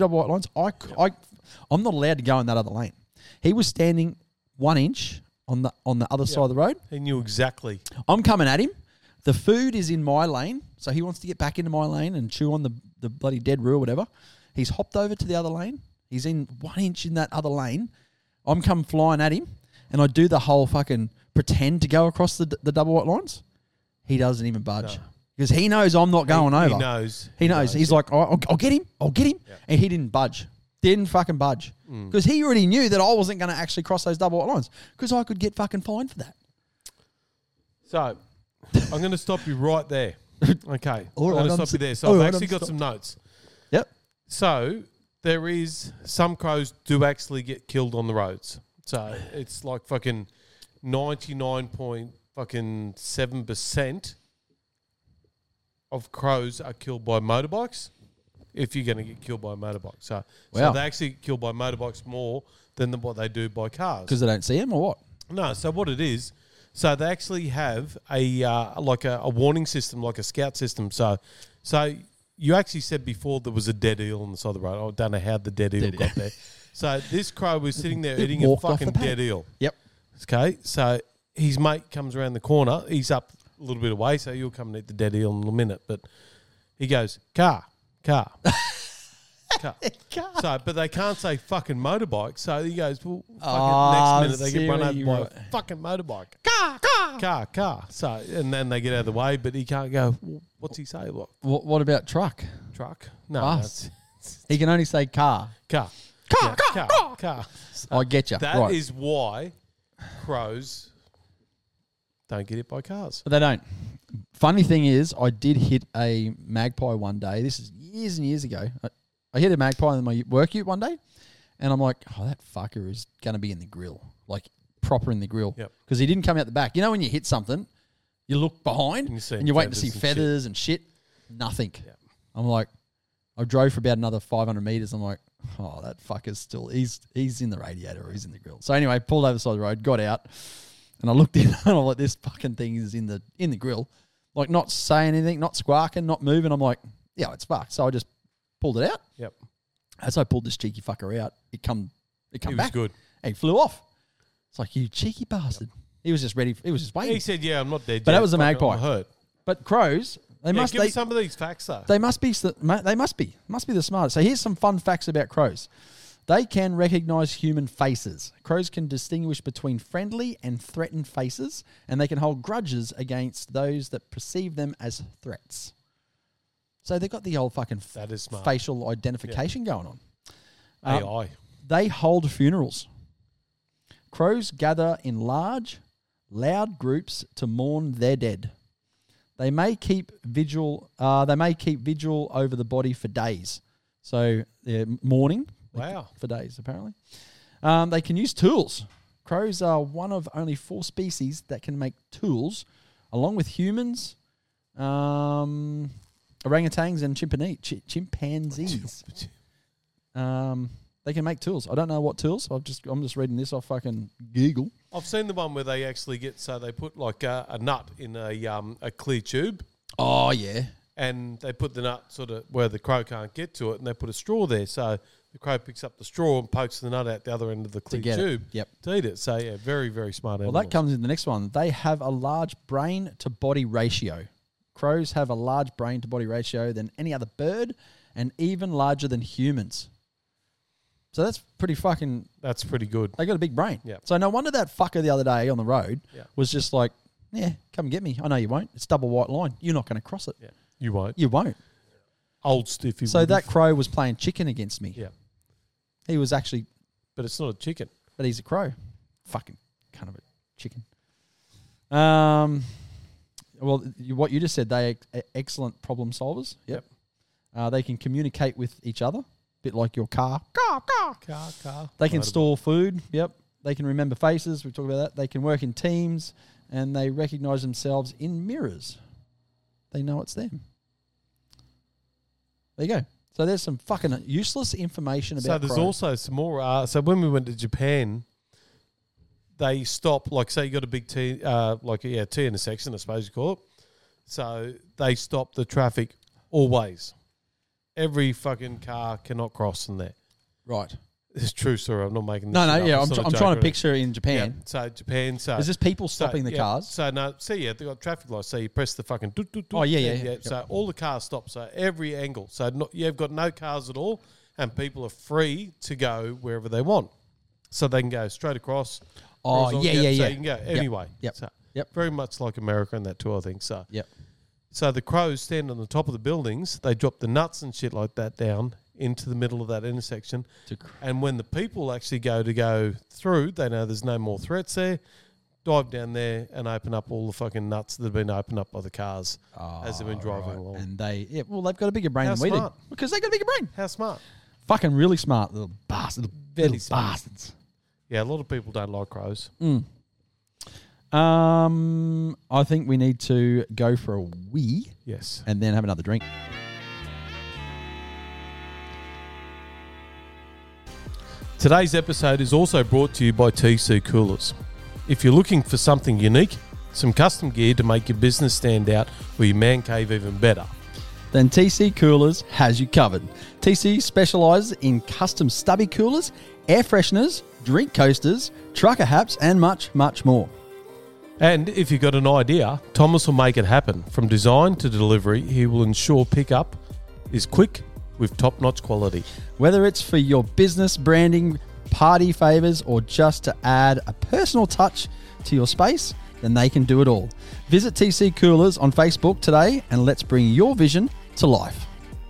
I'm not allowed to go in that other lane. He was standing 1 inch on the other side of the road. He knew exactly. I'm coming at him. The food is in my lane, so he wants to get back into my lane and chew on the bloody dead roo or whatever. He's hopped over to the other lane. He's in 1 inch in that other lane. I'm come flying at him, and I do the whole fucking pretend to go across the double white lines. He doesn't even budge. No. Because he knows I'm not going over. He knows. He knows. He's like, I'll get him. I'll get him. Yep. And he didn't budge. Didn't fucking budge. Because he already knew that I wasn't going to actually cross those double white lines. Because I could get fucking fined for that. So, I'm going to stop you right there. Okay. All I'm right, going to stop you there. So, I've actually got some notes. Yep. So, there is some crows do actually get killed on the roads. So, it's like fucking 99.7% of crows are killed by motorbikes if you're going to get killed by a motorbike. So Wow. they actually get killed by motorbikes more than what they do by cars. Because they don't see him or what? No, so what it is, so they actually have a warning system, like a scout system. So you actually said before there was a dead eel on the side of the road. I don't know how the dead eel got there. So this crow was sitting there eating a walked off fucking the pad. dead eel. Yep. Okay, so his mate comes around the corner. He's up a little bit away, so you'll come and eat the dead eel in a little minute. But he goes, car. car. So, but they can't say fucking motorbike. So he goes, well, fucking next minute they get run over by a fucking motorbike. Car. So, and then they get out of the way, but he can't go, well, what's he say? What about truck? Truck? No. Bus. He can only say car. Car. So I get you. that is why crows don't get hit by cars. But they don't. Funny thing is, I did hit a magpie one day. This is years and years ago. I hit a magpie in my work ute one day, and I'm like, oh, that fucker is going to be in the grill, like proper in the grill. Yep. Because he didn't come out the back. You know when you hit something, you look behind, and you're waiting to see feathers and shit. Nothing. Yep. I'm like, I drove for about another 500 meters. I'm like, oh, that fucker's still, he's in the radiator or he's in the grill. So anyway, pulled over the side of the road, got out, and I looked in, and I'm like, this fucking thing is in the grill. Like, not saying anything, not squawking, not moving. I'm like, yeah, it's fucked. So I just pulled it out. Yep. As I pulled this cheeky fucker out, it come back. was good. And he flew off. It's like, you cheeky bastard. He was just ready. He was just waiting. He said, yeah, I'm not dead But yet. that was a Fuck, magpie. I'm hurt. But crows, they must give us some of these facts, though. They must be the smartest. So here's some fun facts about crows. They can recognize human faces. Crows can distinguish between friendly and threatened faces, and they can hold grudges against those that perceive them as threats. So they've got the old fucking That is smart. facial identification going on. AI. They hold funerals. Crows gather in large, loud groups to mourn their dead. They may keep vigil. Over the body for days. So they're mourning. Wow. For days, apparently. They can use tools. Crows are one of only 4 species that can make tools, along with humans, orangutans, and chimpanzees. They can make tools. I don't know what tools. I'm just reading this off fucking Google. I've seen the one where they actually they put like a nut in a clear tube. Oh, yeah. And they put the nut sort of where the crow can't get to it, and they put a straw there. So the crow picks up the straw and pokes the nut out the other end of the clear tube to eat it. So, yeah, very, very smart animals. Well, that comes in the next one. They have a large brain-to-body ratio. Crows have a large brain-to-body ratio than any other bird and even larger than humans. So that's pretty fucking... That's pretty good. They got a big brain. Yeah. So no wonder that fucker the other day on the road Yeah. was just like, yeah, come and get me. I know you won't. It's double white line. You're not going to cross it. Yeah. You won't. You won't. Old stiffy. So that crow was playing chicken against me. Yeah. He was actually... But it's not a chicken. But he's a crow. Fucking kind of a chicken. Well, what you just said, they are excellent problem solvers. Yep. They can communicate with each other, a bit like your car. Car. They can store food. Yep. They can remember faces. We talked about that. They can work in teams, and they recognize themselves in mirrors. They know it's them. There you go. So there's some fucking useless information about So there's crows. also some more. So when we went to Japan, they stop, like say you got a big T, T intersection, I suppose you call it. So they stop the traffic always. Every fucking car cannot cross in there. Right. It's true, sir. I'm not making this No, shit up. yeah, It's not a I'm joke trying to really. picture in Japan. Yeah, so Japan, Is this people stopping the cars? So no, see, they've got traffic lights. So you press the fucking doot, doot, doot, Oh, yeah. So all the cars stop. So every angle. So you've got no cars at all, and people are free to go wherever they want. So they can go straight across. Oh, horizontal, yeah. So you can go anyway. Yep. So Yep. very much like America and that too, I think. So Yep. So the crows stand on the top of the buildings. They drop the nuts and shit like that down into the middle of that intersection. And when the people actually go through, they know there's no more threats there. Dive down there and open up all the fucking nuts that have been opened up by the cars as they've been driving along. And they've got a bigger brain How than we do. smart. Because they got a bigger brain. How smart. Fucking really smart little bastards. Very Little smart. bastards. Yeah, a lot of people don't like crows. I think we need to go for a wee Yes. and then have another drink. Today's episode is also brought to you by TC Coolers. If you're looking for something unique, some custom gear to make your business stand out or your man cave even better, Then TC Coolers has you covered. TC specialises in custom stubby coolers, air fresheners, drink coasters, trucker hats, and much, much more. and if you've got an idea, Thomas will make it happen. From design to delivery, he will ensure pickup is quick with top-notch quality. Whether it's for your business branding, party favours, or just to add a personal touch to your space, then they can do it all. Visit TC Coolers on Facebook today and let's bring your vision to life.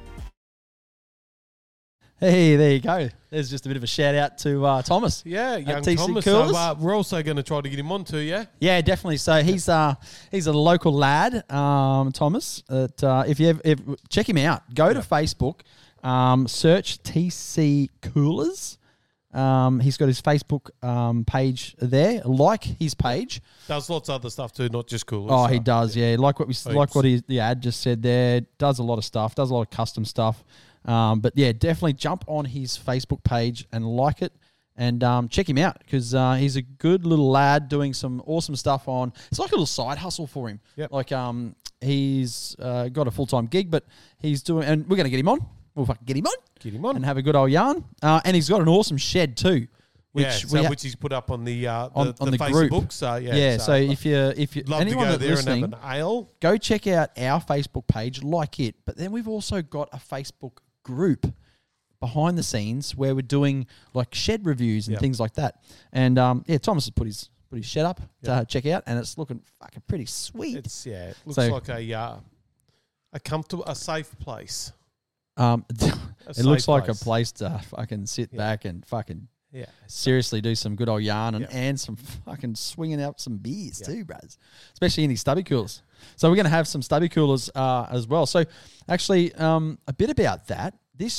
Hey, there you go. There's just a bit of a shout out to Thomas. Yeah, at young TC Thomas. Coolers. So, we're also going to try to get him on too, yeah? Yeah, definitely. So he's a local lad, Thomas. That if you ever, check him out, go to Facebook, search TC Coolers. He's got his Facebook page there. Like his page. Does lots of other stuff too, not just coolers. Oh, so, he does. Yeah, like what the ad just said there. Does a lot of stuff. Does a lot of custom stuff. But yeah, definitely jump on his Facebook page and like it, and check him out because he's a good little lad doing some awesome stuff on. It's like a little side hustle for him. Yep. Like he's got a full-time gig, but he's doing, and we're going to get him on. We'll fucking get him on. Get him on. And have a good old yarn. And he's got an awesome shed too. Which which he's put up on the on the Facebook. group. So So if you love anyone to go that's there listening, and have an ale. go check out our Facebook page, like it. But then we've also got a Facebook group behind the scenes where we're doing like shed reviews and things like that. And Thomas has put his shed up to check out, and it's looking fucking pretty sweet. It looks So- like a comfortable, a safe place. It looks like a place to fucking sit back and fucking Yeah. seriously do some good old yarn and some fucking swinging out some beers too, bros. Especially in these stubby coolers. So we're going to have some stubby coolers as well. So actually, a bit about that.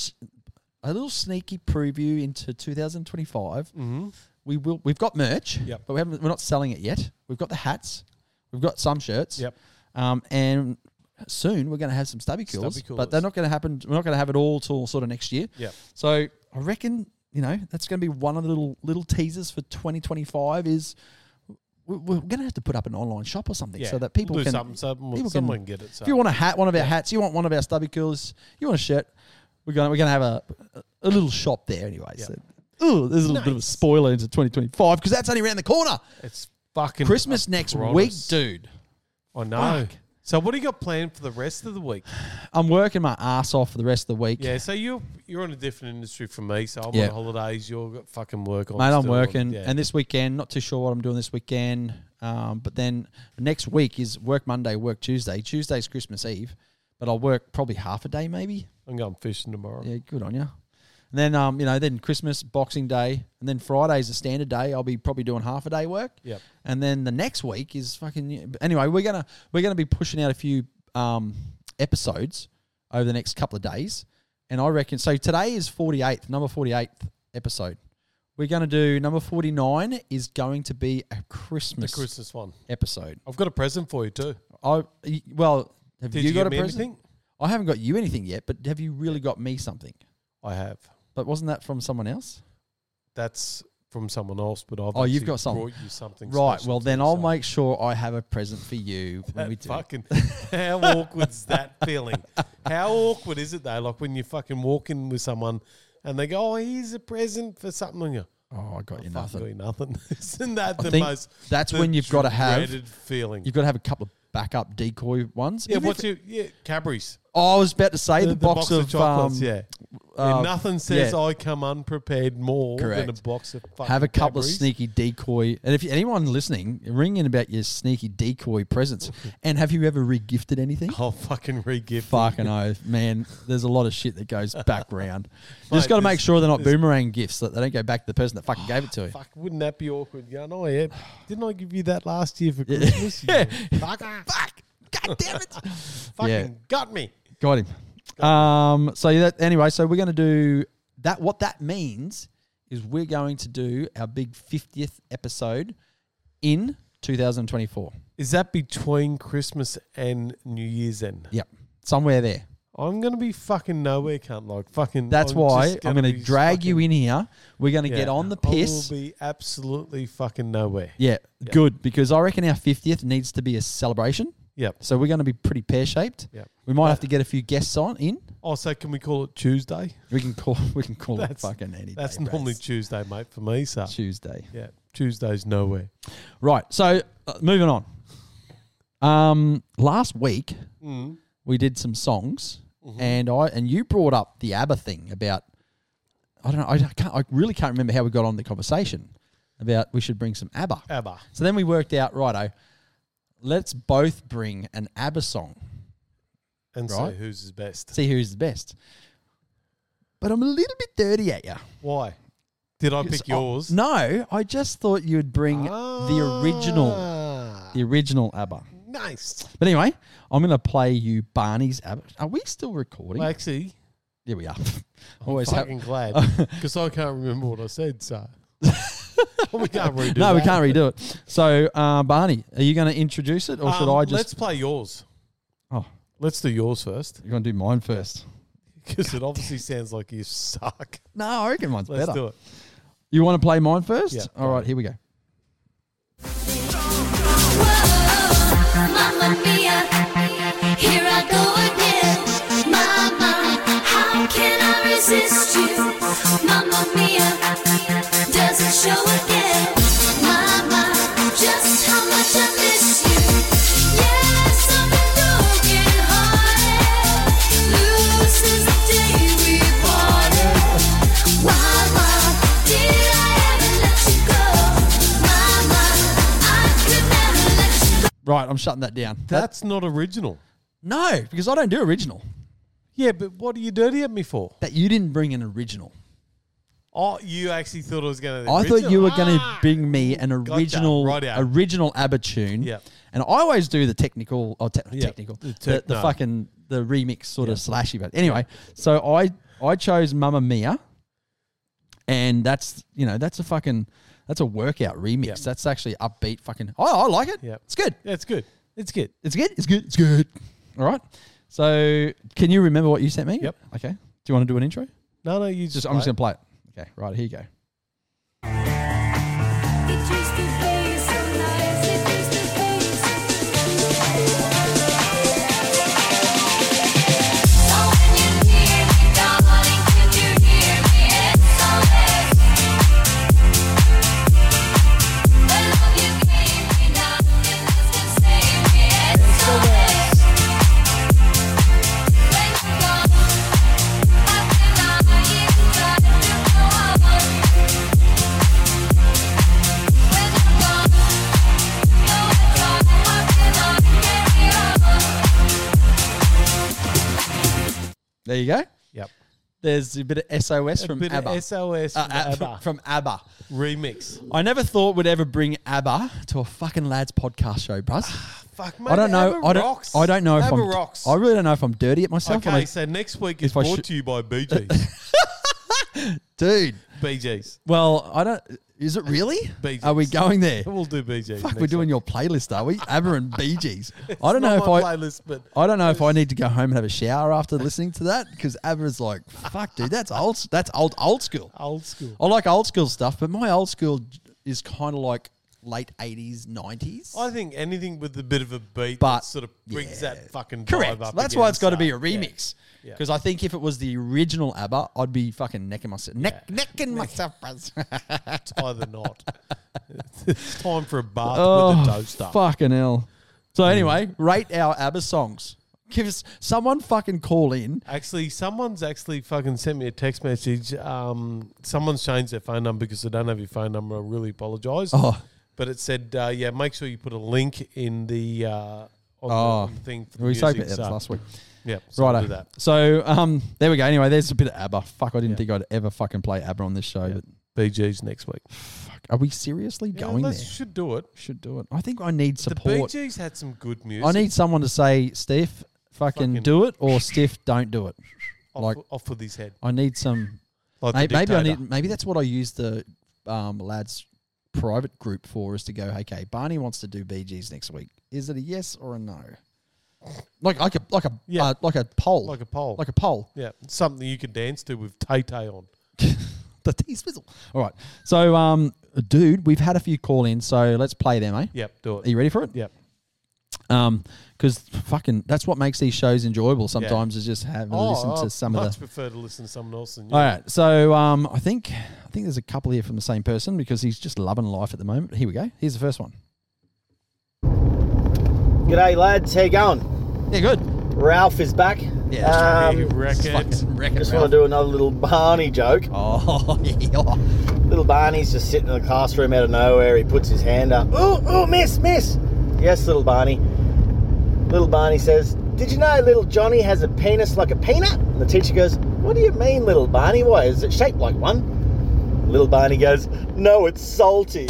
A little sneaky preview into 2025. Mm-hmm. We've got merch, Yep. but we're not selling it yet. We've got the hats. We've got some shirts. Yep. And soon we're going to have some stubby coolers, Stubby coolers. but they're not going to happen. We're not going to have it all till sort of next year. Yep. So I reckon, that's going to be one of the little teasers for 2025 is we're going to have to put up an online shop or something so that people We'll do can something. Someone can get it. So. If you want a hat, one of our hats, you want one of our stubby coolers, you want a shirt, we're going to have a little shop there anyway. Yeah. So, there's a little bit of a spoiler into 2025 because that's only around the corner. It's fucking Christmas next promise. week, dude. I know. Fuck. So what do you got planned for the rest of the week? I'm working my ass off for the rest of the week. Yeah, so you're on a different industry from me. So I'm Yeah. on holidays. You've got fucking work on. Mate, I'm still, working, yeah. and this weekend, not too sure what I'm doing this weekend. But then next week is work Monday, work Tuesday. Tuesday's Christmas Eve, but I'll work probably half a day, maybe. I'm going fishing tomorrow. Yeah, good on you. And then, then Christmas, Boxing Day, and then Friday's a standard day. I'll be probably doing half a day work. Yep. And then the next week is fucking. Anyway, we're gonna be pushing out a few episodes over the next couple of days, and I reckon so. Today is number 48th episode. We're going to do number 49 is going to be a The Christmas Christmas one. episode. I've got a present for you too. Have Did you got get a me present? anything? I haven't got you anything yet, but have you really got me something? I have. But wasn't that from someone else? That's from someone else, but I've you've actually got some. brought you something Right. special Well, to then you, I'll so make sure I have a present for you when we that do. fucking how awkward's that feeling? How awkward is it though? Like when you fucking walk in with someone and they go, "Oh, here's a present for something." And you go, Oh, I got you "Fuck, nothing. got you nothing." Isn't that I the think most? that's the when you've got to have. dreaded feeling. You've got to have a couple of backup decoy ones. Yeah, Even what's if- your Cadbury's? Oh, I was about to say the box of chocolates. Yeah. Nothing says yeah. I come unprepared more than a Correct. box of fucking Have a couple Cadbury's. of sneaky decoy. And if anyone listening, ring in about your sneaky decoy presents. And have you ever re-gifted anything? I'll fucking re-gift. Fucking oath, man. There's a lot of shit that goes back round. You just Mate, got to make there's- sure they're not there's- boomerang gifts, that they don't go back to the person that fucking gave it to you. Fuck, wouldn't that be awkward? Going, oh yeah, didn't I give you that last year for Christmas? Yeah. Fuck. God damn it. Fucking Yeah. got me. Got him. So we're going to do that. What that means is we're going to do our big 50th episode in 2024. Is that between Christmas and New Year's End? Yep. Somewhere there. I'm gonna be fucking nowhere, cunt. Like fucking. That's why I'm going to be drag you fucking- in here. We're going to get Yeah, on the piss. I will be absolutely fucking nowhere. Yeah, good. Because I reckon our 50th needs to be a celebration. Yep. So we're going to be pretty pear-shaped. Yep. We might have to get a few guests in. Oh, so can we call it Tuesday? We can call it That's- fucking any day. That's normally Braz. Tuesday, mate, for me. So Tuesday. yeah, Tuesday's nowhere. Right. So moving on. Last week we did some songs, and you brought up the ABBA thing about. I don't know. I really can't remember how we got on the conversation about we should bring some ABBA. ABBA. So then we worked out, righto, let's both bring an ABBA song. And Right. so who's his best? See who's the best. But I'm a little bit dirty at you. Why? Did I pick yours? No, I just thought you would bring the original ABBA. Nice. But anyway, I'm going to play you Barney's ABBA. Are we still recording? Well, actually, Here we are. I'm fucking glad because I can't remember what I said. So we can't redo. No, we that. can't redo it. So, Barney, are you going to introduce it, or should I just? Let's play yours. Oh, Let's do yours first you're going to do mine first. because it obviously sounds like you suck. No, I reckon mine's Let's better. do it. You want to play mine first? Yeah, All right, here we go. Mamma mia, here I go again. Mama, how can I resist you? Mamma mia, does it show again? Mama, just how much I miss you. Yes, I'm a broken hearted. Loose as the day we parted. Mama, did I ever let you go? Mama, I could never let you go. Right, I'm shutting that down. That's not original. No, because I don't do original. Yeah, but what are you dirty at me for? That you didn't bring an original. Oh, you actually thought I was going to. I thought you were going to bring me an Gotcha. original, Righto. original ABBA tune. Yeah. And I always do the technical, Yeah. technical, The the techno. fucking the remix sort of slashy. But anyway, so I chose Mamma Mia, and that's a workout remix. Yeah. That's actually upbeat. Fucking I like it. Yeah. It's good. Yeah, it's good. It's good. It's good. It's good. It's good. All right. So can you remember what you sent me? Yep. Okay. Do you want to do an intro? No, you just. I'm just gonna play it. Okay. Right. Here you go. It used to be so nice. It used to be so Oh, when you hear me, darling, can you hear me? SOS. The love you gave me, nothing else can save me. SOS. When you're gone, how can I even try to go on? When you're gone, no matter how can I carry on? There you go. Yep. There's a bit of SOS A from bit ABBA. of SOS from ABBA. From ABBA. Remix. I never thought we'd ever bring ABBA to a fucking lads podcast show, Bruz. Fuck, mate. I don't know. ABBA rocks. I don't know if ABBA I'm. rocks. I really don't know if I'm dirty at myself. Okay, so next week is if I brought should- to you by BG's. Dude. BG's. Well, I don't. Is it really? Bee Gees. Are we going there? We'll do Bee Gees. Fuck, next we're doing week. your playlist, are we? ABBA and Bee Gees. I don't Not know if my I. playlist, but I don't know if I need to go home and have a shower after listening to that because ABBA's like, fuck, dude, that's old school. old school. I like old school stuff, but my old school is kind of like late 80s, 90s. I think anything with a bit of a beat But, that sort of brings yeah. that fucking Correct. vibe up. That's again, why it's got to so, be a remix. Yeah. Because I think if it was the original ABBA, I'd be fucking necking myself. Necking myself, bros. Tie the knot. It's time for a bath Oh, with a toaster. fucking hell. So anyway, rate our ABBA songs. Give us someone fucking call in. Actually, someone's actually fucking sent me a text message. Someone's changed their phone number because they don't have your phone number. I really apologise. Oh. But it said, make sure you put a link in the on the thing for the We music. spoke about that last week. Yeah, so we'll Righto. do that. So there we go. Anyway, there's a bit of ABBA. Fuck, I didn't think I'd ever fucking play ABBA on this show. Yeah. But BG's next week. fuck, are we seriously going there? Should do it. Should do it. I think I need The support. BG's had some good music. I need someone to say, Steph, fucking do it, or Steph, don't do it. off with his head. I need some. Like Maybe the I dictator. need. Maybe that's what I use the lads private group for, is to go, okay, Barney wants to do BGs next week. Is it a yes or a no? Like a poll. Like a poll. Like a poll. Yeah, something you could dance to with Tay-Tay on. The T-Swizzle. All right. So, dude, we've had a few call in, so let's play them, eh? Yep, do it. Are you ready for it? Yep. Because fucking, that's what makes these shows enjoyable sometimes, is just having to listen to some of the... much prefer to listen to someone else than you. All right, so I think there's a couple here from the same person because he's just loving life at the moment. Here we go. Here's the first one. G'day lads, how you going? Yeah, good. Ralph is back. Yeah, Hey, record. Just want to do another little Barney joke. Oh, yeah. Little Barney's just sitting in the classroom out of nowhere. He puts his hand up. Oh, miss. Yes, little Barney. Little Barney says, did you know little Johnny has a penis like a peanut? And the teacher goes, what do you mean, little Barney? Why, is it shaped like one? Little Barney goes, no, it's salty.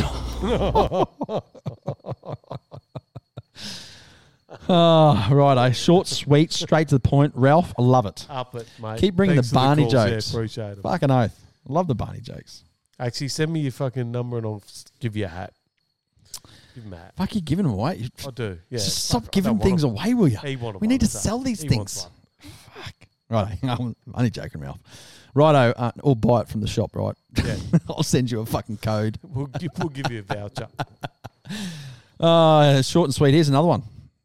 Oh, righto. Short, sweet, straight to the point. Ralph, I love it. Up it, mate. Keep bringing Thanks the for Barney calls. Yeah, jokes. appreciate it. Fucking oath. I love the Barney jokes. Actually, send me your fucking number and I'll give you a hat. Give him a hat. Fuck, you giving them away. I do. Yeah. Just stop I giving don't things want 'em. away, will you? He wanted We need to one, so sell these he things. wants Fuck. Right, I'm only joking, Ralph. Righto, or buy it from the shop, right? Yeah. I'll send you a fucking code. We'll give you a voucher. Short and sweet. Here's another one.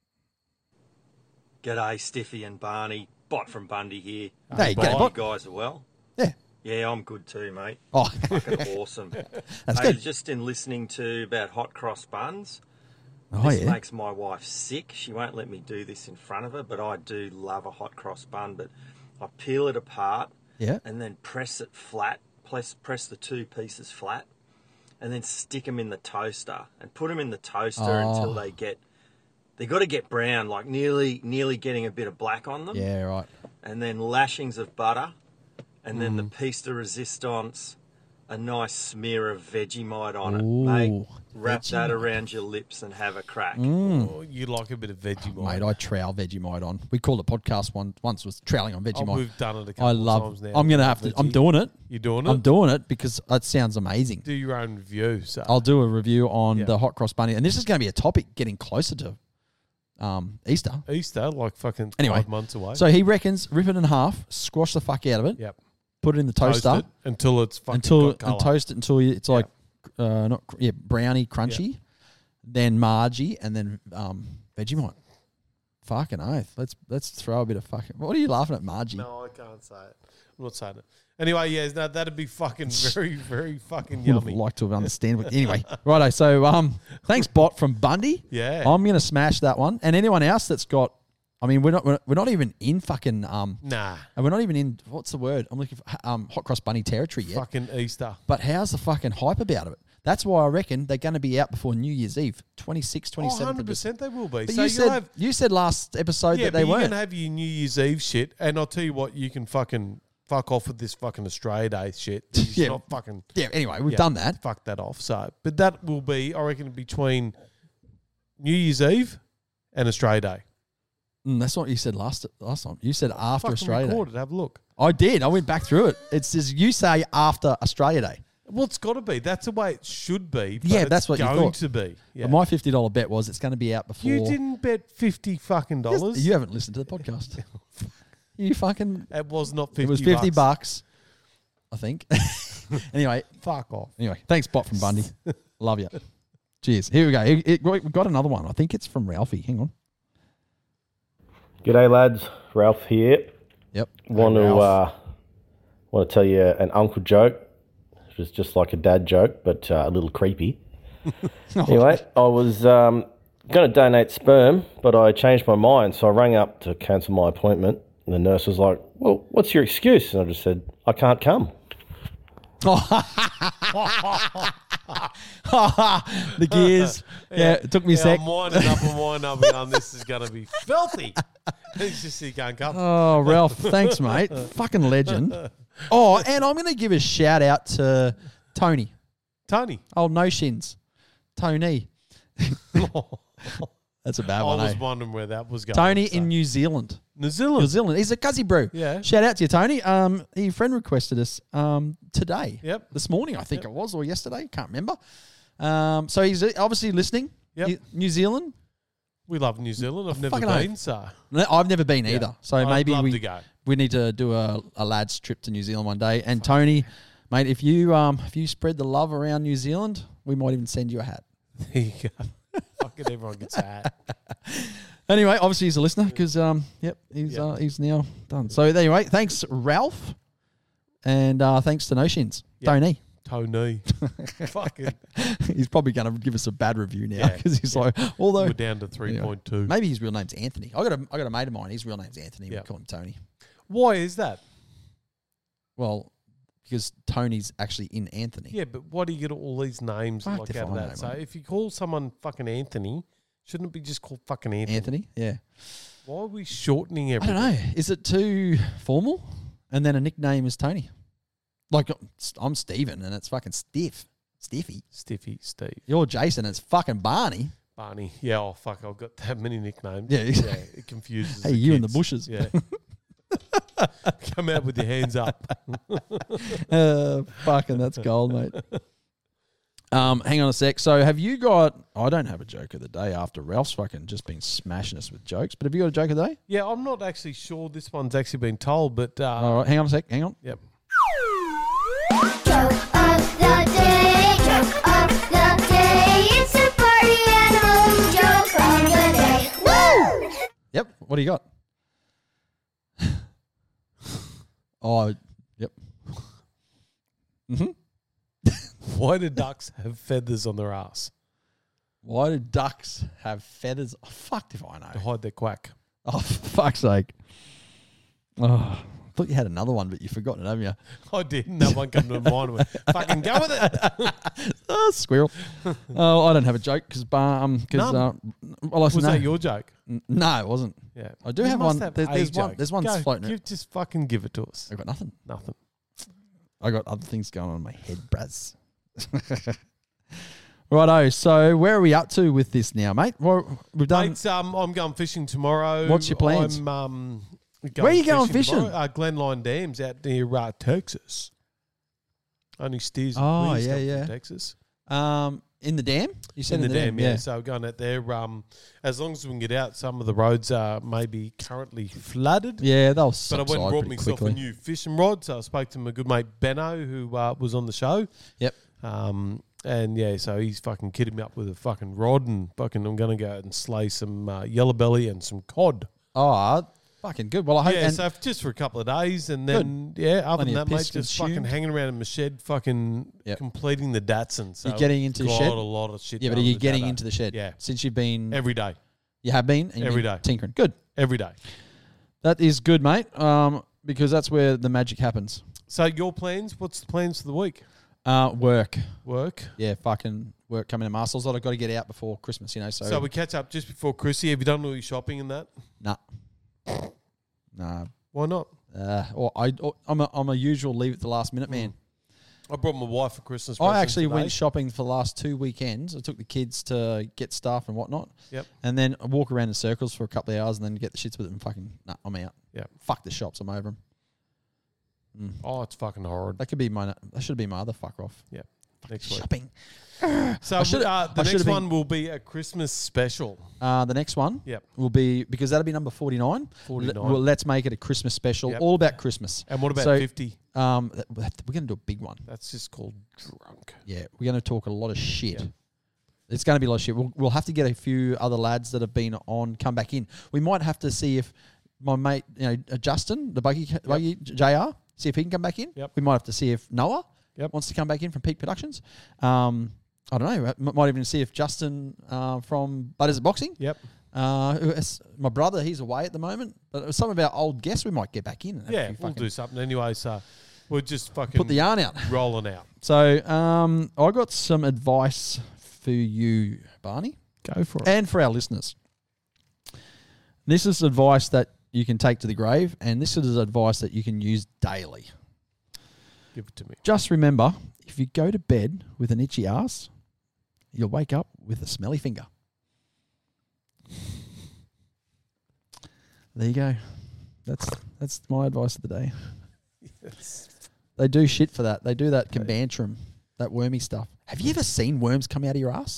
G'day, Stiffy and Barney. Bot from Bundy here. Hey, g'day, Hope Bot. you guys are well. Yeah. Yeah, I'm good too, mate. Oh, Fucking awesome. That's Hey, good. just in listening to about hot cross buns, Oh, this yeah. makes my wife sick. She won't let me do this in front of her, but I do love a hot cross bun. But I peel it apart Yeah. and then press it flat, press the two pieces flat, and then stick them in the toaster and put them in the toaster until they got to get brown, like nearly getting a bit of black on them. Yeah, right. And then lashings of butter, and then the piece de resistance, a nice smear of Vegemite on it. Mate, wrap that around your lips and have a crack. Oh, you like a bit of Vegemite. Mate, I trowel Vegemite on. We called a podcast once was troweling on Vegemite. Oh, we've done it a couple I of love. times now. I'm gonna have to. I'm Veggie. doing it. You're doing it? I'm doing it because it sounds amazing. Do your own review. So. I'll do a review on Yeah. the hot cross bunny, and this is going to be a topic getting closer to Easter. Easter, like fucking Anyway, 5 months away. So he reckons rip it in half, squash the fuck out of it, yep. put it in the Toast toaster it until it's fucking got colour. and toast it until it's like brownie crunchy, then Margie, and then Vegemite. Fucking oath. Let's throw a bit of fucking. What are you laughing at, Margie? No, I can't say it. I'm not saying it. Anyway, yeah, no, that'd be fucking very, very fucking Would have yummy. liked to have understand. But anyway, righto. So thanks, Bot from Bundy. Yeah. I'm gonna smash that one. And anyone else that's got. I mean, we're not even in fucking Nah. and we're not even in what's the word? I'm looking for hot cross bunny territory yet. Fucking Easter. But how's the fucking hype about it? That's why I reckon they're going to be out before New Year's Eve, 26, 27th. 100% they will be. But So you said last episode that they but weren't. you're going to have your New Year's Eve shit, and I'll tell you what, you can fucking fuck off with this fucking Australia Day shit. It's Yeah. not fucking... Yeah, anyway, we've done that. Fuck that off. So, but that will be, I reckon, between New Year's Eve and Australia Day. That's not what you said last time. You said after Fucking Australia Day. record it. Have a look. I did. I went back through it. It says you say after Australia Day. Well, it's got to be. That's the way it should be. But Yeah, it's that's what you going thought. to be. Yeah. But my $50 bet was it's going to be out before. You didn't bet $50 You haven't listened to the podcast. You fucking. It was not 50. It was $50, I think. Anyway, Fuck off. Anyway, thanks, Bot from Bundy. Love you. Cheers. Here we go. We've got another one. I think it's from Ralphie. Hang on. G'day, lads. Ralph here. Yep. Want to tell you an uncle joke. It was just like a dad joke, but a little creepy. Anyway, I was going to donate sperm, but I changed my mind, so I rang up to cancel my appointment. And the nurse was like, "Well, what's your excuse?" And I just said, "I can't come." The gears. Yeah, it took me a sec. I'm winding up and winding up and this is going to be filthy. It's just you can't come. Oh, Ralph, thanks, mate. Fucking legend. Oh, and I'm going to give a shout out to Tony. Tony. Oh, no shins. Tony. That's a bad one, I was eh? wondering where that was going. Tony so. in New Zealand. New Zealand. He's a cuzzy brew. Yeah. Shout out to you, Tony. He friend requested us today. Yep. This morning, I think it was, or yesterday. Can't remember. So he's obviously listening. Yep. New Zealand. We love New Zealand. I've never fucking been, oath. so. No, I've never been either. So I'd maybe love to go. we need to do a lads trip to New Zealand one day. And Tony, mate, if you spread the love around New Zealand, we might even send you a hat. There you go. Fucking everyone gets a hat. Anyway, obviously he's a listener because he's now done. So anyway, thanks Ralph, and thanks to No Shins, Yep. Tony. Fucking. He's probably going to give us a bad review now because he's like, although we're down to 3.2. Maybe his real name's Anthony. I got a mate of mine. His real name's Anthony. We call him Tony. Why is that? Well, because Tony's actually in Anthony. Yeah, but why do you get all these names Fuck like if out of I that? know, So mate. if you call someone fucking Anthony, shouldn't it be just called fucking Anthony? Anthony, yeah. Why are we shortening I everything? don't know. Is it too formal? And then a nickname is Tony. Like I'm Steven and it's fucking Stiffy. Stiffy Steve. You're Jason and it's fucking Barney. Barney. Yeah, oh fuck, I've got that many nicknames. Yeah. It confuses Hey, the you in the kids. bushes. Yeah. Come out with your hands up. Fucking that's gold, mate. Hang on a sec. So have you got... I don't have a joke of the day after Ralph's fucking just been smashing us with jokes, but have you got a joke of the day? Yeah, I'm not actually sure this one's actually been told, but... All right, hang on a sec. Hang on. Yep. Joke of the day, joke of the day. It's a party animal joke of the day. Woo! Yep. What do you got? Oh, yep. Why do ducks have feathers on their ass? Why do ducks have feathers? Oh, fucked if I To know. hide their quack. Oh, for fuck's sake. Oh, I thought you had another one, but you've forgotten it, haven't you? I didn't. That one come to mind. Went, fucking go with it. Oh, squirrel. Oh, I don't have a joke because well, I said Was no. that your joke? No, it wasn't. Yeah. I do You have must one. have There's a one. joke. There's one Go, floating. Just fucking give it to us. I got nothing. Nothing. I got other things going on in my head, Braz. Righto. So where are we up to with this now, mate? Well, we've done. Mate, I'm going fishing tomorrow. What's your plans? I'm going Where are you going fishing? tomorrow. Glenline Dams out near Texas. Only steers. Oh, please yeah, come from yeah. Texas. In the dam? You said In the dam, yeah. So we're going out there. As long as we can get out, some of the roads are maybe currently flooded. Yeah, they'll But I went and subside brought pretty myself quickly. a new fishing rod. So I spoke to my good mate Benno, who was on the show. Yep. And yeah, so he's fucking kidding me up with a fucking rod, and fucking I'm going to go out and slay some yellow belly and some cod. Oh, fucking good. Well, I hope. Yeah, and so just for a couple of days, and then other Plenty than of that, mate, piss just consumed. fucking hanging around in my shed, fucking Yep. completing the Datsun. So You're getting into the got shed? a lot of shit. yeah, but are done you with getting that, into the shed? Yeah, Since you've been. every day, You have been? And you've Every been day. Tinkering. Good. every day. That is good, mate. Because that's where the magic happens. So your plans? What's the plans for the week? Work. Work. Yeah, fucking work coming to muscles. I've got to get out before Christmas, you know. So we catch up just before Chrissy. Have you done all your shopping and that? Nah. Why not? I'm a usual leave it to the last minute man. I brought my wife for Christmas. I presents actually today. went shopping for the last 2 weekends. I took the kids to get stuff and whatnot. Yep. And then I walk around in circles for a couple of hours and then get the shits with it and fucking, I'm out. Yeah. Fuck the shops, I'm over them. Oh, it's fucking horrid. That could be my. That should be my other fuck off. Yeah. Next week. Shopping. So I should- the I next should've been- one will be a Christmas special. The next one Yep. will be, because that'll be number 49. 49. Well, let's make it a Christmas special, Yep. all about Christmas. And what about So, 50? We're going to do a big one. That's just called drunk. Yeah, we're going to talk a lot of shit. It's going to be a lot of shit. We'll have to get a few other lads that have been on come back in. We might have to see if my mate, Justin, the buggy JR, see if he can come back in. Yep. We might have to see if Noah wants to come back in from Peak Productions. I don't know. Might even see if Justin from Butters Boxing. Yep. My brother, he's away at the moment. But some of our old guests we might get back in. And have a Yeah, few we'll fucking- do something anyway. So we're just fucking Put the yarn out. rolling out. So I got some advice for you, Barney. Go for it. And for our listeners. This is advice that you can take to the grave, and this is advice that you can use daily. Give it to me. Just remember, if you go to bed with an itchy ass, you'll wake up with a smelly finger. There you go. That's my advice of the day. Yes. They do shit for that. They do that Combantrum, that wormy stuff. Have you ever seen worms come out of your ass?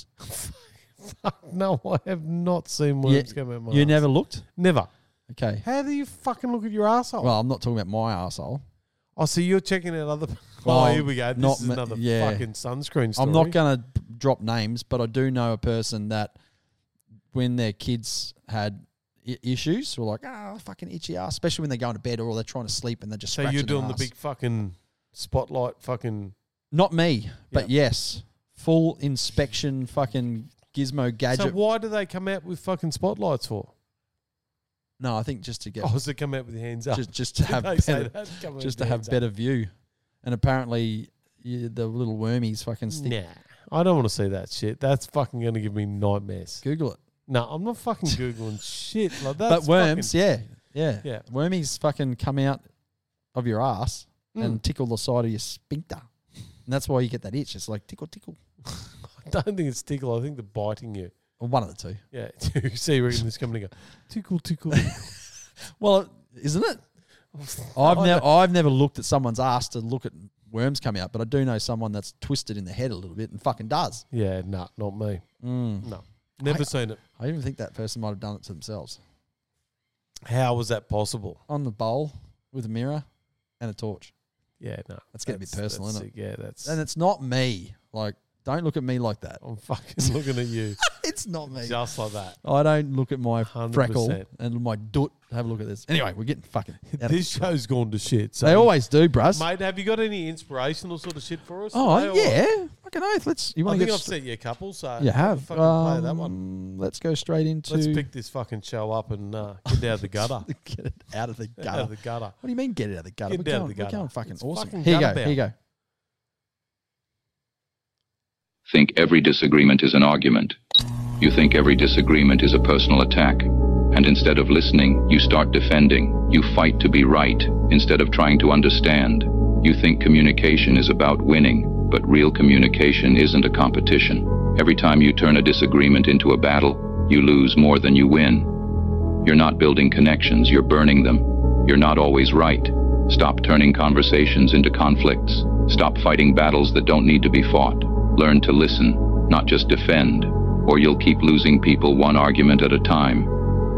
No, I have not seen worms come out of my You ass. never looked? Never. Okay. How do you fucking look at your asshole? Well, I'm not talking about my asshole. Oh, so you're checking out other... Well, Oh, here we go. not This is ma- another yeah. fucking sunscreen story. I'm not going to drop names, but I do know a person that when their kids had issues, were like, fucking itchy ass, especially when they're going to bed or they're trying to sleep and they're just So scratching you're doing their the ass. big fucking spotlight fucking... Not me, but yes. Full inspection fucking gizmo gadget. So why do they come out with fucking spotlights for? No, I think just to get... Oh, so come out with your hands up. Just to Did have they say better, that? Come out just with to your have hands up. better view. And apparently the little wormies fucking stick. Nah, I don't want to see that shit. That's fucking going to give me nightmares. Google it. No, I'm not fucking Googling shit like that. But worms, yeah. Yeah. Wormies fucking come out of your ass and tickle the side of your sphincter. And that's why you get that itch. It's like tickle, tickle. I don't think it's tickle. I think they're biting you. Or one of the two. Yeah. You see, you reckon this company go, tickle, tickle. Well, isn't it? I've never looked at someone's ass to look at worms come out, but I do know someone that's twisted in the head a little bit and fucking does. Yeah, no, not me. No. Never seen it. I even think that person might have done it to themselves. How was that possible? On the bowl with a mirror and a torch. Yeah, no. That's getting a bit personal, isn't it? Yeah, that's... And it's not me. Like, don't look at me like that. I'm fucking looking at you. It's not me. Just like that. I don't look at my 100%. freckle and my doot. Have a look at this. Anyway, we're getting fucking... out This of control. show's gone to shit. So They always do, brus. Mate, have you got any inspirational sort of shit for us? Oh, today, or yeah. Fucking oath. You I want to think get... I've sent you a couple, so You have. fucking play that one. Let's go straight into... Let's pick this fucking show up and get out of the gutter. Get it out of the Get gutter. out of the gutter. What do you mean get it out of the gutter? Get it out of the We're gutter. going fucking It's awesome. fucking Here you go. gutter Here you go. Think every disagreement is an argument. You think every disagreement is a personal attack. And instead of listening, you start defending. You fight to be right instead of trying to understand. You think communication is about winning, but real communication isn't a competition. Every time you turn a disagreement into a battle, you lose more than you win. You're not building connections, you're burning them. You're not always right. Stop turning conversations into conflicts. Stop fighting battles that don't need to be fought. Learn to listen, not just defend, or you'll keep losing people one argument at a time.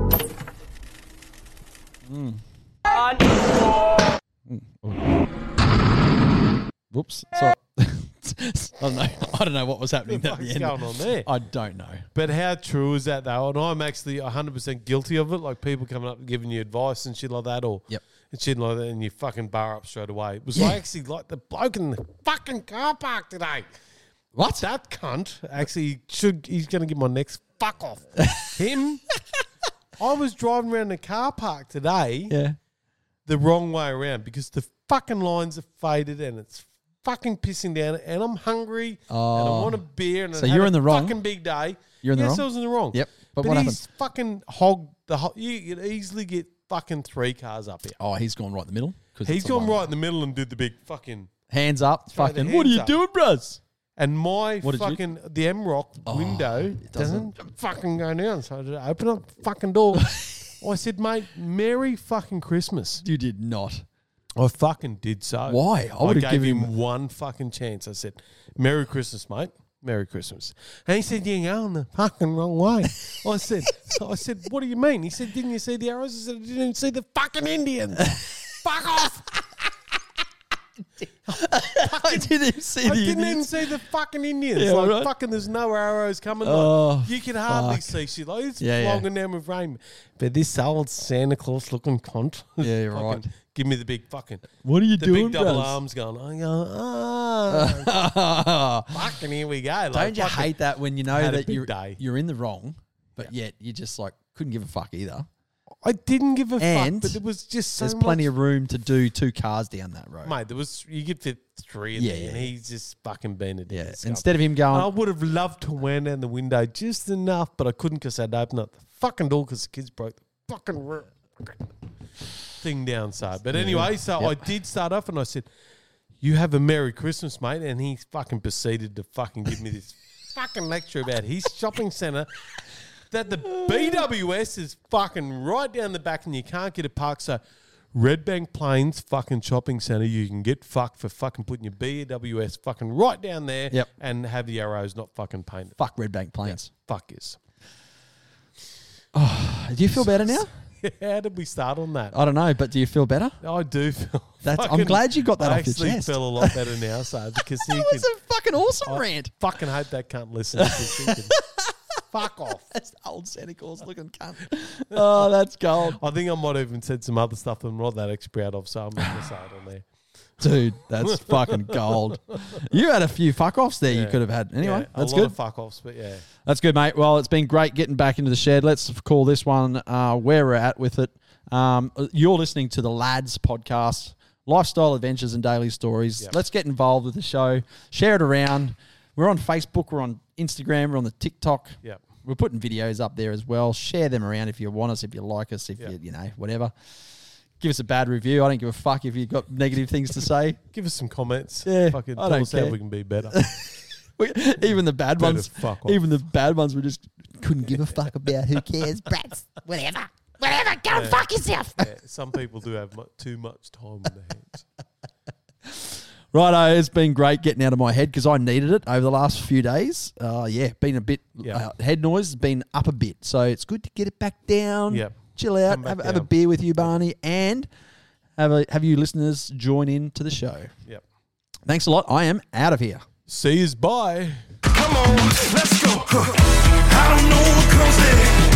Whoops. Sorry. I don't know what was happening What at the the fuck's end. going on there? I don't know. But how true is that, though? And I'm actually 100% guilty of it. Like people coming up and giving you advice and shit like that, or and shit like that, and you fucking bar up straight away. It was like actually like the bloke in the fucking car park today. What? That cunt actually he's going to get my next fuck off. Him? I was driving around the car park today the wrong way around because the fucking lines are faded and it's fucking pissing down and I'm hungry and I want a beer and So I you're had in a the wrong. fucking big day. You're in the yes, wrong? I was in the wrong. Yep. But But what he's fucking hogged the whole... You could easily get fucking 3 cars up here. Oh, he's gone right in the middle. 'cause He's it's a gone one. right in the middle and did the big fucking... Hands up. Throw the Fucking, what are hands you up. doing, brus? And my What did you- fucking... The M-Rock window doesn't- doesn't fucking go down. So I had to open up the fucking door. I said, mate, Merry fucking Christmas. You did not. I fucking did so. Why? I gave him one fucking chance. I said, Merry Christmas, mate. Merry Christmas. And he said, you're going the fucking wrong way. I said, what do you mean? He said, didn't you see the arrows? I said, I didn't see the fucking Indians. Fuck off. I didn't even see the Indians. I didn't even see the fucking Indians. Yeah, like, right. fucking, there's no arrows coming. Oh, like, you can hardly fuck. see shit. Like, it's Yeah, flogging down with rain. But this old Santa Claus looking cunt. Yeah, you're fucking right. Give me the big fucking. What are you the doing, big double Braz? arms going. I go, fucking here we go. Like, Don't you fucking hate that when you know had a that big day. you're in the wrong, but yet you just like couldn't give a fuck either. I didn't give a And fuck, but there was just so there's much. plenty of room to do 2 cars down that road. Mate, there was, you could fit 3 in Yeah, there, yeah. and he's just fucking been a dick. Yeah. Instead of him going, I would have loved to went down the window just enough, but I couldn't because I'd open up the fucking door because the kids broke the fucking thing down. So, but anyway, I did start off and I said, you have a Merry Christmas, mate. And he fucking proceeded to fucking give me this fucking lecture about his shopping centre. That the BWS is fucking right down the back and you can't get a park. So Redbank Plains fucking shopping centre, you can get fucked for fucking putting your BWS fucking right down there and have the arrows not fucking painted. fuck Redbank Plains. Yeah, fuck is. Oh, do you feel better now? How did we start on that? I don't know, but do you feel better? I do feel. I'm glad you got that off your I chest. actually feel a lot better now, so because he That was a fucking awesome rant. Fucking hope that can't listen to this thinking. Fuck off. That's old Santa Claus looking cunt. Oh, that's gold. I think I might have even said some other stuff that I'm not that proud of, so I'm not going to say it on there. Dude, that's fucking gold. You had a few fuck-offs there you could have had. Anyway, that's a good. lot of fuck-offs, but yeah. That's good, mate. Well, it's been great getting back into the shed. Let's call this one where we're at with it. You're listening to the Lads podcast, lifestyle adventures and daily stories. Yep. Let's get involved with the show. Share it around. We're on Facebook. We're on Instagram. We're on the TikTok. Yep. We're putting videos up there as well. Share them around if you want us, if you like us, if you know, whatever. Give us a bad review. I don't give a fuck if you've got negative things to say. Give us some comments. Yeah, Fucking I tell don't us how care. we can be better. Even the bad Better ones, fuck off. even the bad ones, we just couldn't give a fuck about. Who cares, brats? Whatever, go and fuck yourself. Yeah, some people do have too much time in their hands. Righto, it's been great getting out of my head because I needed it over the last few days. Been a bit head noise has been up a bit, so it's good to get it back down. Yep. Chill out, Come back have a down. beer with you, Barney, and have you listeners join in to the show. Yep. Thanks a lot. I am out of here. See yous, bye. Come on, let's go. I don't know what comes next.